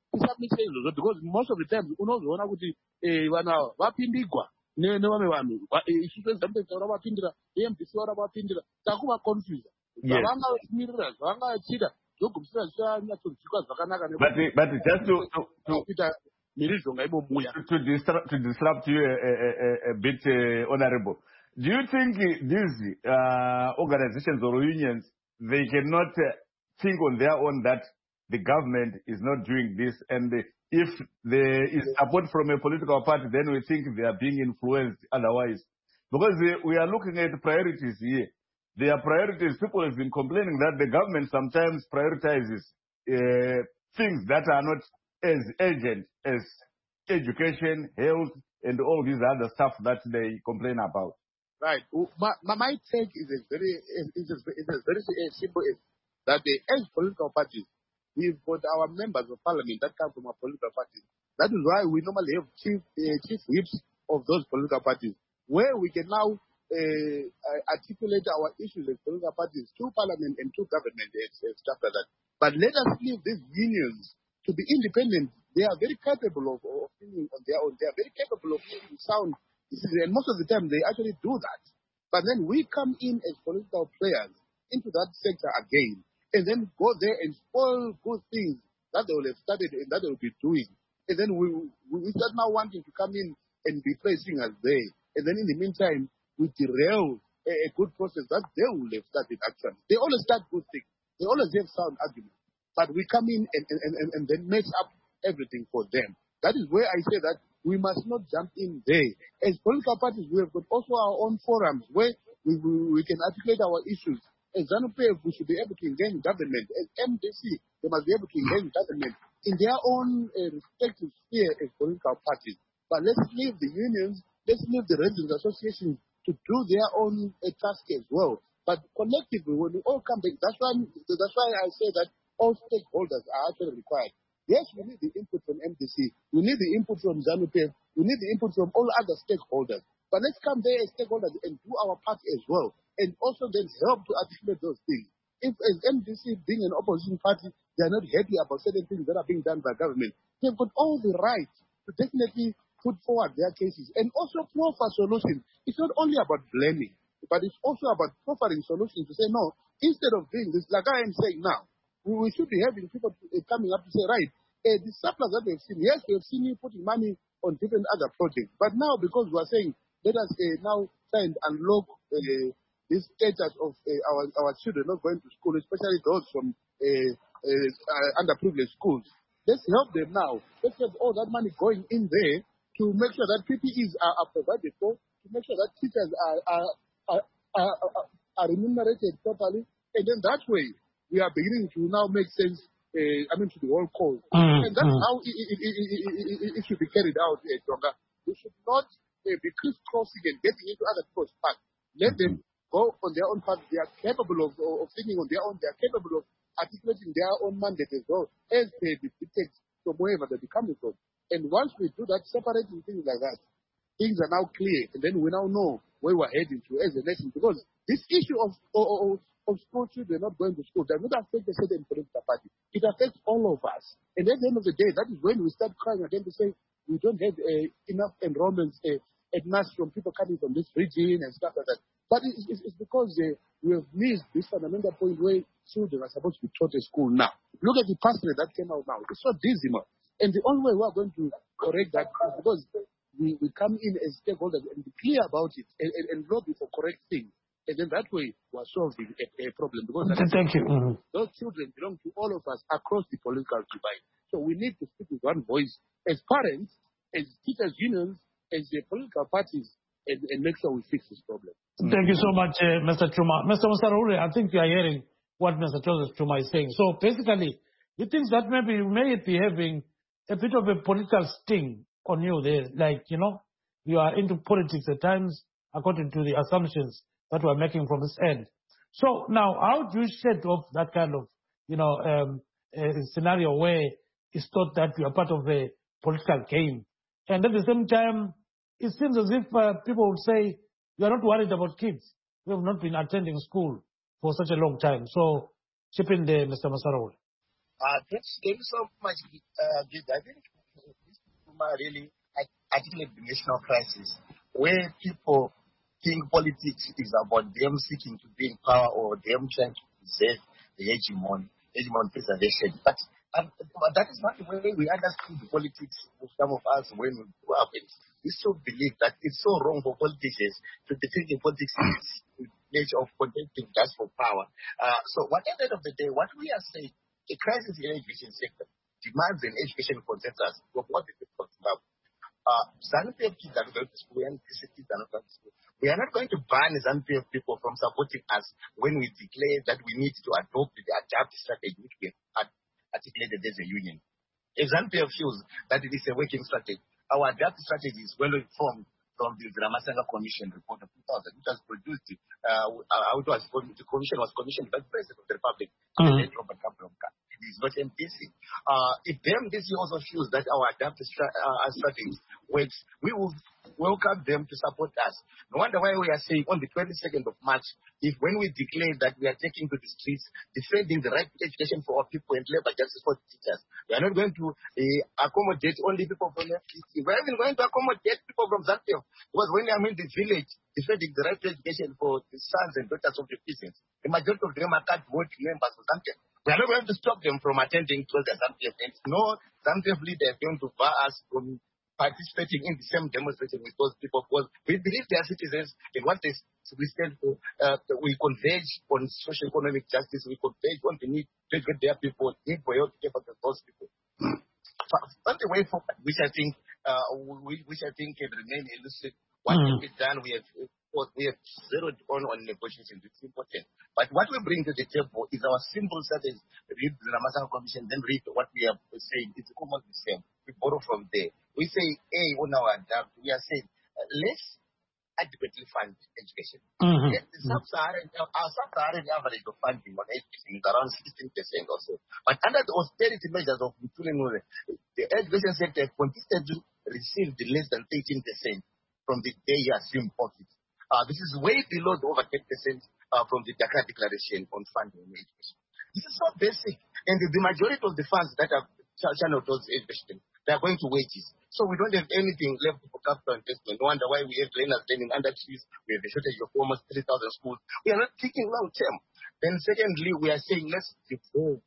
tisabmise izvozvo because most of the times unozoona kuti eh, vanhu ava vapindigwa ne- nevamwe vanhu Va- eh, isusu ezambe taura vapindira A M D C vaura vapindira takuvaconfuse Yes. zvavanga vachimirira zvavanga vachida zvogumisira zvichanyatsodzikwa zvakanaka But, but just to, to, to, kuita mhirizhonga imomuya. to, disrupt, to disrupt you a, a, a, a bit, uh, Honorable, do you think these uh, organizations or unions, they cannot uh, think on their own that the government is not doing this, and if there is support from a political party, then we think they are being influenced otherwise? Because uh, we are looking at priorities here. Their priorities, people have been complaining that the government sometimes prioritizes uh, things that are not as urgent as education, health, and all these other stuff that they complain about. Right. My, my, my take is a very, is a, is a very uh, simple, is that the as political parties, we've got our members of parliament that come from our political parties. That is why we normally have chief, uh, chief whips of those political parties, where we can now uh, articulate our issues as political parties to parliament and to government and, and stuff like that. But let us leave these unions to be independent. They are very capable of, of thinking on their own. They are very capable of making sound decisions, and most of the time they actually do that. But then we come in as political players into that sector again, and then go there and spoil good things that they will have started and that they will be doing. And then we, we start now wanting to come in and be placing us there. And then in the meantime, we derail a, a good process that they will have started actually. They always start good things. They always have sound arguments. But we come in and, and, and, and then mess up everything for them. That is where I say that we must not jump in there. As political parties, we have got also our own forums where we, we, we can articulate our issues. As ZANU-P F, we should be able to engage government. As M D C, they must be able to engage government in their own uh, respective sphere as political parties. But let's leave the unions, let's leave the residents' associations to do their own uh, task as well. But collectively, when we all come back, that's why, that's why I say that all stakeholders are actually required. Yes, we need the input from M D C. We need the input from ZANU-P F. We need the input from all other stakeholders. But let's come there as stakeholders and do our part as well. And also then help to articulate those things. If as M D C being an opposition party, they are not happy about certain things that are being done by government, they've got all the right to definitely put forward their cases and also offer solutions. It's not only about blaming, but it's also about offering solutions to say, no, instead of doing this, like I am saying now, we, we should be having people uh, coming up to say, right, uh, the surplus that we've seen, yes, we have seen you putting money on different other projects, but now because we are saying, let us uh, now try and unlock uh, this status of uh, our, our children not going to school, especially those from uh, uh, uh, underprivileged schools. Let's help them now. Let's have all that money going in there to make sure that P P Es are, are provided for, to make sure that teachers are, are, are, are, are, are remunerated properly. And then that way, we are beginning to now make sense, uh, I mean, to the whole cause. Mm, and that's mm. how it, it, it, it, it should be carried out, uh, Tonga. We should not uh, be crisscrossing and getting into other people's path. Let them go on their own path. They are capable of, of thinking on their own. They are capable of articulating their own mandate as well, as they dictate from wherever they be coming from. And once we do that, separating things like that, things are now clear, and then we now know where we're heading to as a nation. Because this issue of, of, of school children not going to school does not affect a certain political party. It affects all of us. And at the end of the day, that is when we start crying again to say we don't have uh, enough enrollments uh, at mass from people coming from this region and stuff like that. But it's, it's, it's because uh, we have missed this fundamental point where children are supposed to be taught at school now. Look at the pamphlet that came out now. It's so dismal. And the only way we are going to correct that is because we, we come in as stakeholders and be clear about it and, and, and lobby for correct things. And then that way we are solving a, a problem. Because Thank you. Mm-hmm. Those children belong to all of us across the political divide. So we need to speak with one voice as parents, as teachers' unions, as the political parties, and, and make sure we fix this problem. Thank you so much, uh, Mister Chuma. Mister Musarure, I think you are hearing what Mister Joseph Chuma is saying. So basically, he thinks that maybe you may be having a bit of a political sting on you there. Like, you know, you are into politics at times, according to the assumptions that we're making from this end. So now, how do you set off that kind of, you know, um, a scenario where it's thought that you are part of a political game? And at the same time, it seems as if uh, people would say, you are not worried about kids. We have not been attending school for such a long time. So, chip in there, Mister Musarure. Uh, thank thank you so much, uh, Gid. I think this Puma really articulate the national crisis, where people think politics is about them seeking to be in power or them trying to preserve the hegemon, hegemon preservation. But um, that is not the way we understood the politics of some of us when we grew up. We still believe that it's so wrong for politicians to be thinking politics is the nature of contesting just for power. Uh, so what at the end of the day, what we are saying, a crisis in the education sector demands an education consensus of what the people about. Uh, ZANU-P F kids are not going to school, and N C C kids are not going to school. We are not going to ban ZANU-P F people from supporting us when we declare that we need to adopt the adapt strategy which we have articulated as a union. If ZANU-P F feels that it is a working strategy, our adapt strategy is well informed from the Ramasanga Commission report of two thousand, which was produced, uh, uh, it was, the commission was commissioned by the President of the Republic, mm-hmm. Robert Kabulonga. It is not M P C. Uh, if the M P C also feels that our adapt stra- uh, strategy works, we will welcome them to support us. No wonder why we are saying on the twenty-second of March, if when we declare that we are taking to the streets, defending the right to education for our people and labor justice for the teachers, we are not going to uh, accommodate only people from F C C. We are even going to accommodate people from ZANU-P F. Because when I'm in the village defending the right to education for the sons and daughters of the peasants, the majority of them are card vote members of ZANU-P F. We are not going to stop them from attending to the ZANU-P F. And no ZANU-P F leader is going to bar us from participating in the same demonstration with those people, because we believe they are citizens and what they we stand for. Uh, we converge on social economic justice, we converge on the need to get their people, need for health care for those people. So, on the way forward, which I think uh, we, which I think can remain elusive. What mm. can be done? We have we have zeroed on on negotiations. It's important. But what we bring to the table is our simple strategy. Read the Ramasanga Commission, then read what we have said. It's almost the same. We borrow from there. We say, A, on our adapt, we are saying, uh, let's adequately fund education. Mm-hmm. Yes, the sub-Saharan, our sub-Saharan average of funding on education is around sixteen percent or so. But under the austerity measures of Mutule, the education sector consistently received less than thirteen percent from the day you assume profit. Uh, this is way below the over ten percent uh, from the Dakar Declaration on funding in education. This is so basic. And the, the majority of the funds that are channeled towards education, they are going to wages. So we don't have anything left for capital investment. No wonder why we have learners learning under trees. We have a shortage of almost three thousand schools. We are not thinking long term. Then secondly, we are saying let's devolve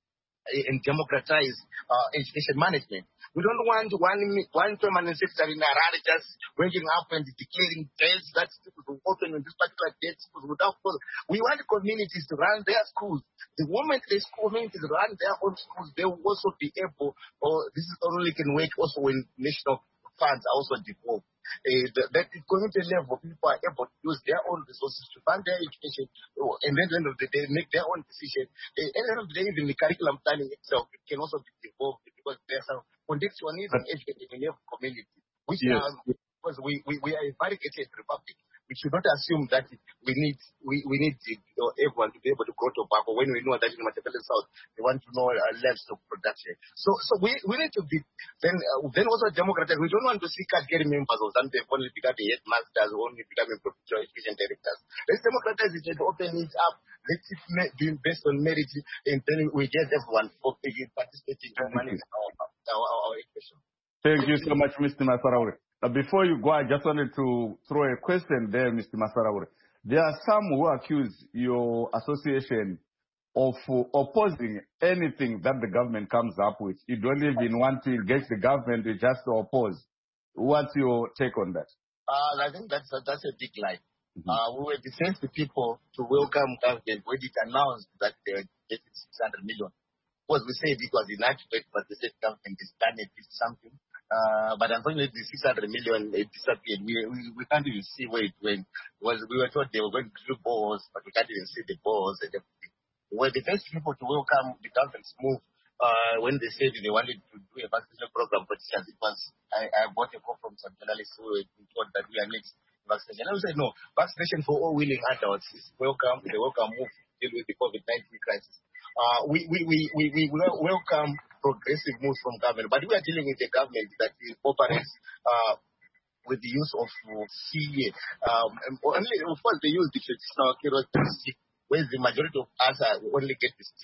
and democratize uh, education management. We don't want one one permanent secretary in Harare just waking up and declaring dates that schools will open on this particular date. Schools without further. We want the communities to run their schools. The moment the communities run their own schools, they will also be able, or this is only can work also when national funds are also devolved. Uh, the, that the community level, people are able to use their own resources to fund their education, and then at the end of the day, make their own decision. Uh, at the end of the day, even the curriculum planning itself it can also be devolved because there's some contextualism educated in every community, which yes. are, because we, we, we are a variegated republic. We should not assume that we need we, we need to, you know, everyone to be able to grow tobacco when we know that in Matabele South they want to know uh, livestock production. So so we, we need to be then uh, then also democratic. We don't want to see category members of ZANU-P F only becoming headmasters or only becoming professional education directors. Let's democratize it and open it up. Let's be based on merit, and then we get everyone for participating in managing our, our, our, our education. Thank you so much, Mister Masaraure. Uh, before you go, I just wanted to throw a question there, Mister Masaraure. There are some who accuse your association of uh, opposing anything that the government comes up with. You don't even want to engage the government, you just oppose. What's your take on that? Uh, I think that's a, that's a big lie. Mm-hmm. Uh, we were the first people to welcome government when it announced that they were getting six hundred million. Of course, we said it was inadequate, but the state government is done it with something. Uh, but unfortunately, the six hundred million it disappeared. We, we we can't even see where it went. Was we were told they were going to do balls, but we can't even see the balls and everything. We were the first people to welcome the government's move uh, when they said they wanted to do a vaccination program for teachers. It was I, I got a call from some journalists who were told that we are next vaccination. And I said no, vaccination for all willing adults is welcome. The welcome move to deal with the COVID nineteen crisis. Uh, we, we, we, we, we welcome progressive moves from government, but we are dealing with a government that operates uh, with the use of uh, C A. Um, only, of course, they use the traditional carrot stick, whereas the majority of us are only get the stick.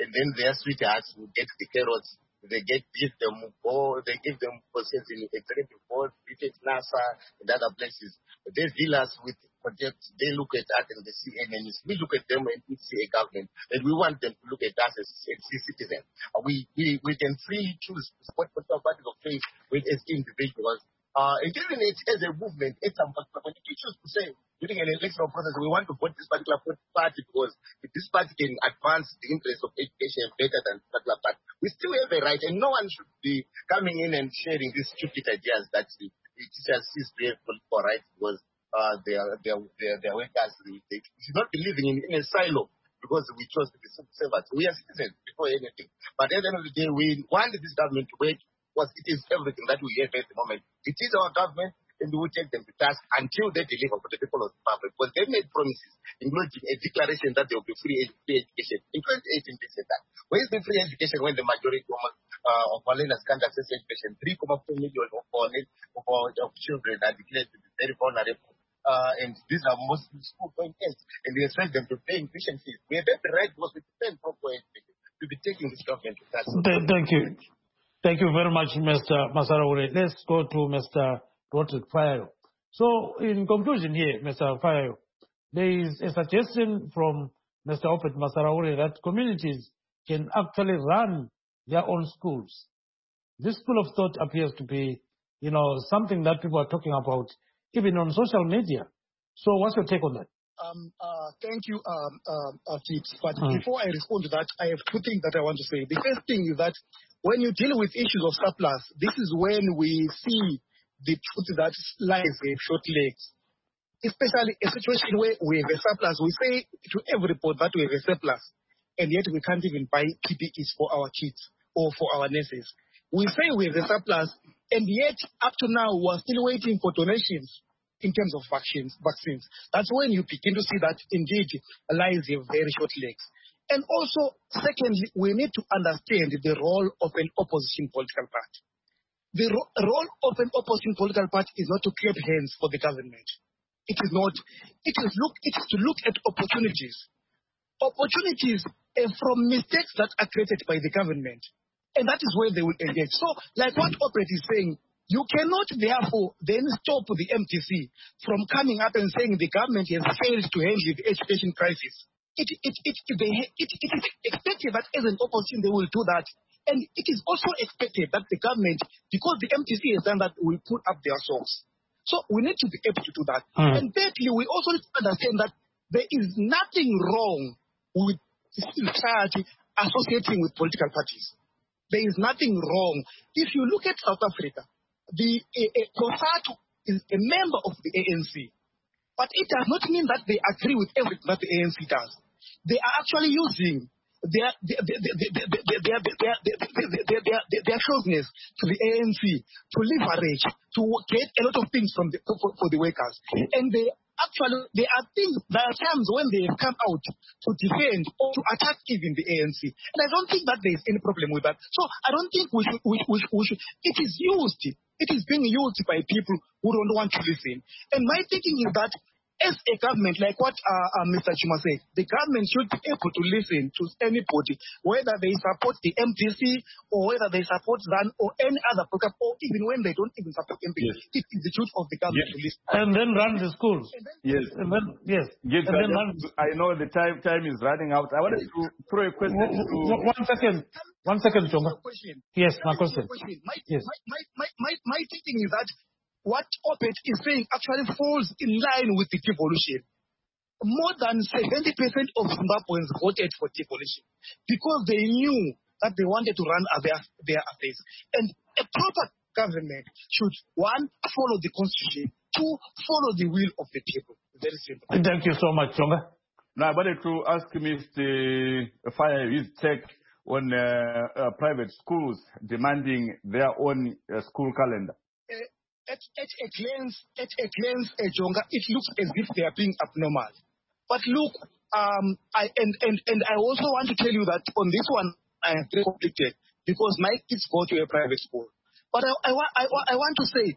and then their sweethearts will get the carrots. They get give them board, they give them possessions in executive board, British NASA, and other places. They deal us with projects. They look at us and they see enemies. We look at them and we see a government, and we want them to look at us as, as citizens. We, we we can freely choose to support political parties of faith with as individuals. Uh, and even it as a movement, it's a, when you choose to say during an electoral process, we want to vote this particular party because this party can advance the interests of education better than this particular party. We still have a right, and no one should be coming in and sharing these stupid ideas that the, the teachers cease to have political rights because uh, they are they are they are, they are workers. They, they should not be living in, in a silo because we chose to be servants. We are citizens before anything. But at the end of the day, we want this government to work. Because it is everything that we have at the moment. It is our government, and we will take them to task until they deliver for the people of Zimbabwe. Because they made promises, including a declaration that there will be free, free education. In twenty eighteen, they said that. Where is the free education when the majority of, uh, of Malinas can't access education? three point four million of our, of our of children are declared to be very vulnerable. Uh, and these are mostly school-going kids, and we expect them to pay tuition fees. We have the right because we depend proper education to be taking this government to task. Thank you. Thank you very much, Mister Masaraure. Let's go to Mister Roderick Fayo. So, in conclusion here, Mister Fayo, there is a suggestion from Mister Opet Masaraure that communities can actually run their own schools. This school of thought appears to be, you know, something that people are talking about, even on social media. So, what's your take on that? Um, uh, thank you, um, um, uh, Tips. But Mm. before I respond to that, I have two things that I want to say. The first thing is that when you deal with issues of surplus, this is when we see the truth that lies have short legs. Especially a situation where we have a surplus. We say to every report that we have a surplus, and yet we can't even buy P P Es for our kids or for our nurses. We say we have a surplus, and yet up to now we are still waiting for donations in terms of vaccines. vaccines. That's when you begin to see that indeed lies have very short legs. And also, secondly, we need to understand the role of an opposition political party. The ro- role of an opposition political party is not to clap hands for the government. It is not. It is look. It is to look at opportunities. Opportunities uh, from mistakes that are created by the government, and that is where they will engage. So, like what Opret is saying, you cannot therefore then stop the M T C from coming up and saying the government has failed to handle the education crisis. It, it, it, it, they, it, it is expected that as an opposition they will do that. And it is also expected that the government, because the M T C has done that, will put up their socks. So we need to be able to do that. Mm. And thirdly, we also need to understand that there is nothing wrong with society associating with political parties. There is nothing wrong. If you look at South Africa, the COSATU is a member of the A N C. But it does not mean that they agree with everything that the A N C does. They are actually using their their their their their their their their their closeness to the A N C to leverage, to get a lot of things from the, for, for the workers. And they actually, there are things, there are times when they have come out to defend or to attack even the A N C. And I don't think that there is any problem with that. So I don't think we should, we, we, we should, it is used, it is being used by people who don't want to listen. And my thinking is that as a government, like what uh, uh, Mister Chuma said, the government should be able to listen to anybody, whether they support the M T C or whether they support Z A N or any other program, or even when they don't even support M P C. Yes. It is the truth of the government yes. to listen. And then run the schools. And then, yes. And then, yes. Yes, and I, then run... I know the time time is running out. I wanted to throw a question w- to... One second. One second, Chonga. Yes, my question. My, yes. My, my, my, my, my thinking is that what Opet is saying actually falls in line with the devolution. More than seventy percent of Zimbabweans voted for devolution because they knew that they wanted to run their, their affairs. And a proper government should, one, follow the constitution, two, follow the will of the people. Very simple. Thank you so much, Chonga. Now, I wanted to ask Mister Fire his take on uh, uh, private schools demanding their own uh, school calendar. Uh, At, at a glance, at a glance, uh, Jonga, it looks as if they are being abnormal. But look, um, I and, and, and I also want to tell you that on this one, I am very conflicted because my kids go to a private school. But I, I, I, I want to say,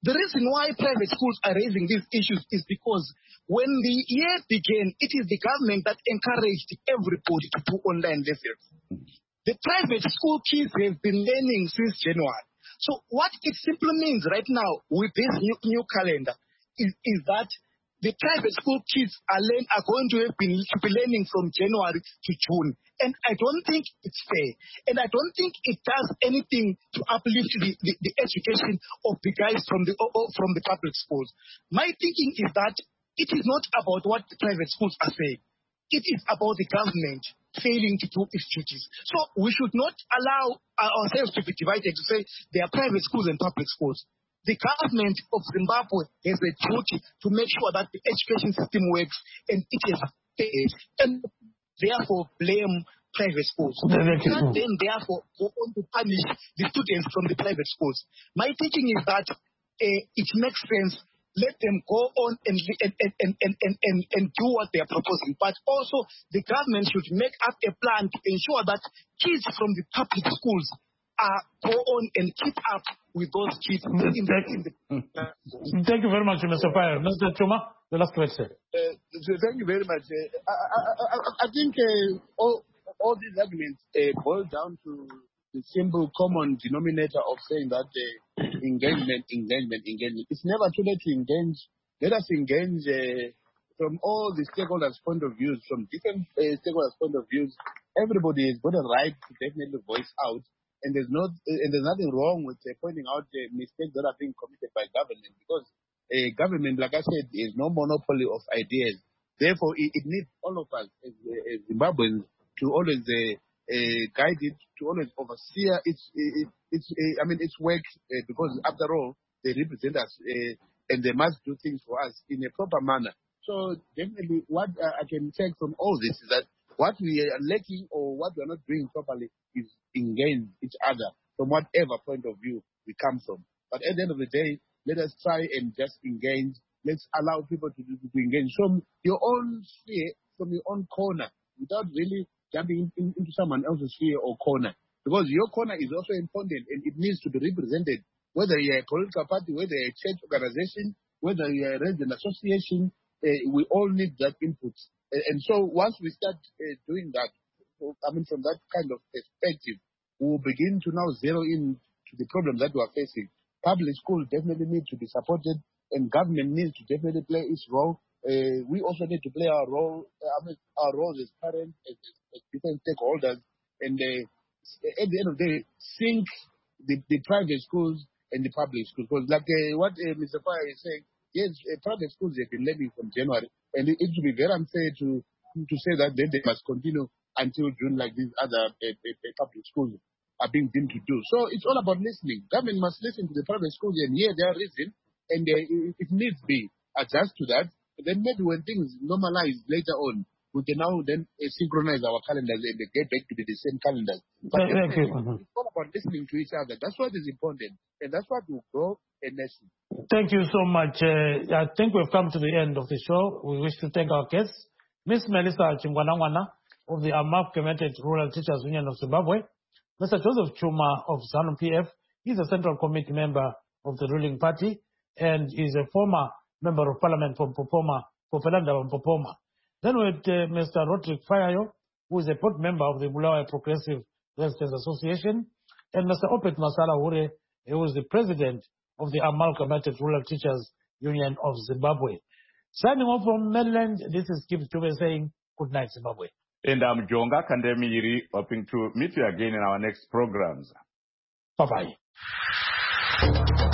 The reason why private schools are raising these issues is because when the year began, it is the government that encouraged everybody to do online lessons. The private school kids have been learning since January. So what it simply means right now with this new, new calendar is, is that the private school kids are, learn, are going to have been to be learning from January to June. And I don't think it's fair. And I don't think it does anything to uplift the, the, the education of the guys from the, from the public schools. My thinking is that it is not about what the private schools are saying. It is about the government failing to do its duties. So we should not allow ourselves to be divided to say there are private schools and public schools. The government of Zimbabwe has a duty to make sure that the education system works and it is fair, and therefore blame private schools. And then therefore go on to punish the students from the private schools. My thinking is that uh, it makes sense. Let them go on and, and, and, and, and, and, and do what they are proposing. But also the government should make up a plan to ensure that kids from the public schools Uh, go on and keep up with those kids. In the, in the, uh, thank you very much, Mister Fire. Mister Chuma, the last question. Uh, thank you very much. Uh, I, I, I, I think uh, all, all these arguments uh, boil down to the simple common denominator of saying that uh, engagement, engagement, engagement. It's never too late to engage. Let us engage uh, from all the stakeholders' point of views, from different uh, stakeholders' point of views. Everybody has got a right to definitely voice out. And there's not, and there's nothing wrong with uh, pointing out the mistakes that are being committed by government, because a uh, government, like I said, is no monopoly of ideas. Therefore, it, it needs all of us as, as Zimbabweans to always uh, uh, guide it, to always oversee its, it, its, uh, I mean, its work, uh, because after all, they represent us, uh, and they must do things for us in a proper manner. So definitely, what uh, I can take from all this is that what we are lacking or what we are not doing properly is engage each other from whatever point of view we come from. But at the end of the day, let us try and just engage. Let's allow people to, to, to engage from your own sphere, from your own corner, without really jumping in, in, into someone else's sphere or corner. Because your corner is also important and it needs to be represented. Whether you're a political party, whether you're a church organization, whether you're a resident association, uh, we all need that input. And so once we start uh, doing that, I mean, from that kind of perspective, we will begin to now zero in to the problems that we are facing. Public schools definitely need to be supported, and government needs to definitely play its role. Uh, we also need to play our role, uh, I mean, our roles as parents, as, as different stakeholders, and uh, at the end of the day, sync the, the private schools and the public schools. Because like uh, what uh, Mister Fire is saying, yes, uh, private schools have been learning from January, and it, it would be very unfair to to say that then they must continue until June like these other uh, uh, public schools are being deemed to do. So it's all about listening. Government must listen to the private schools and hear their reason, and uh, if needs be, adjust to that. And then maybe when things normalize later on, we can now then uh, synchronize our calendars and get back to be the same calendars. But Thank you. It's all about listening to each other. That's what is important, and that's what will grow a nation. Thank you so much. Uh, I think we've come to the end of the show. We wish to thank our guests, Miss Melissa Chingwanangwana of the Amalgamated Rural Teachers Union of Zimbabwe, Mister Joseph Chuma of ZANU P F. He's a Central Committee member of the ruling party, and he's a former member of Parliament from Popoma, Popelanda from Popoma. Then with uh, Mister Roderick Fayayo, who is a board member of the Bulawayo Progressive Residents Association, and Mister Opet Masala Hure, who is the president of the Amalgamated Rural Teachers Union of Zimbabwe. Signing off from Maryland, this is Gibbs Jube saying good night, Zimbabwe. And I'm Jonga Kandemiri, hoping to meet you again in our next programs. Bye-bye.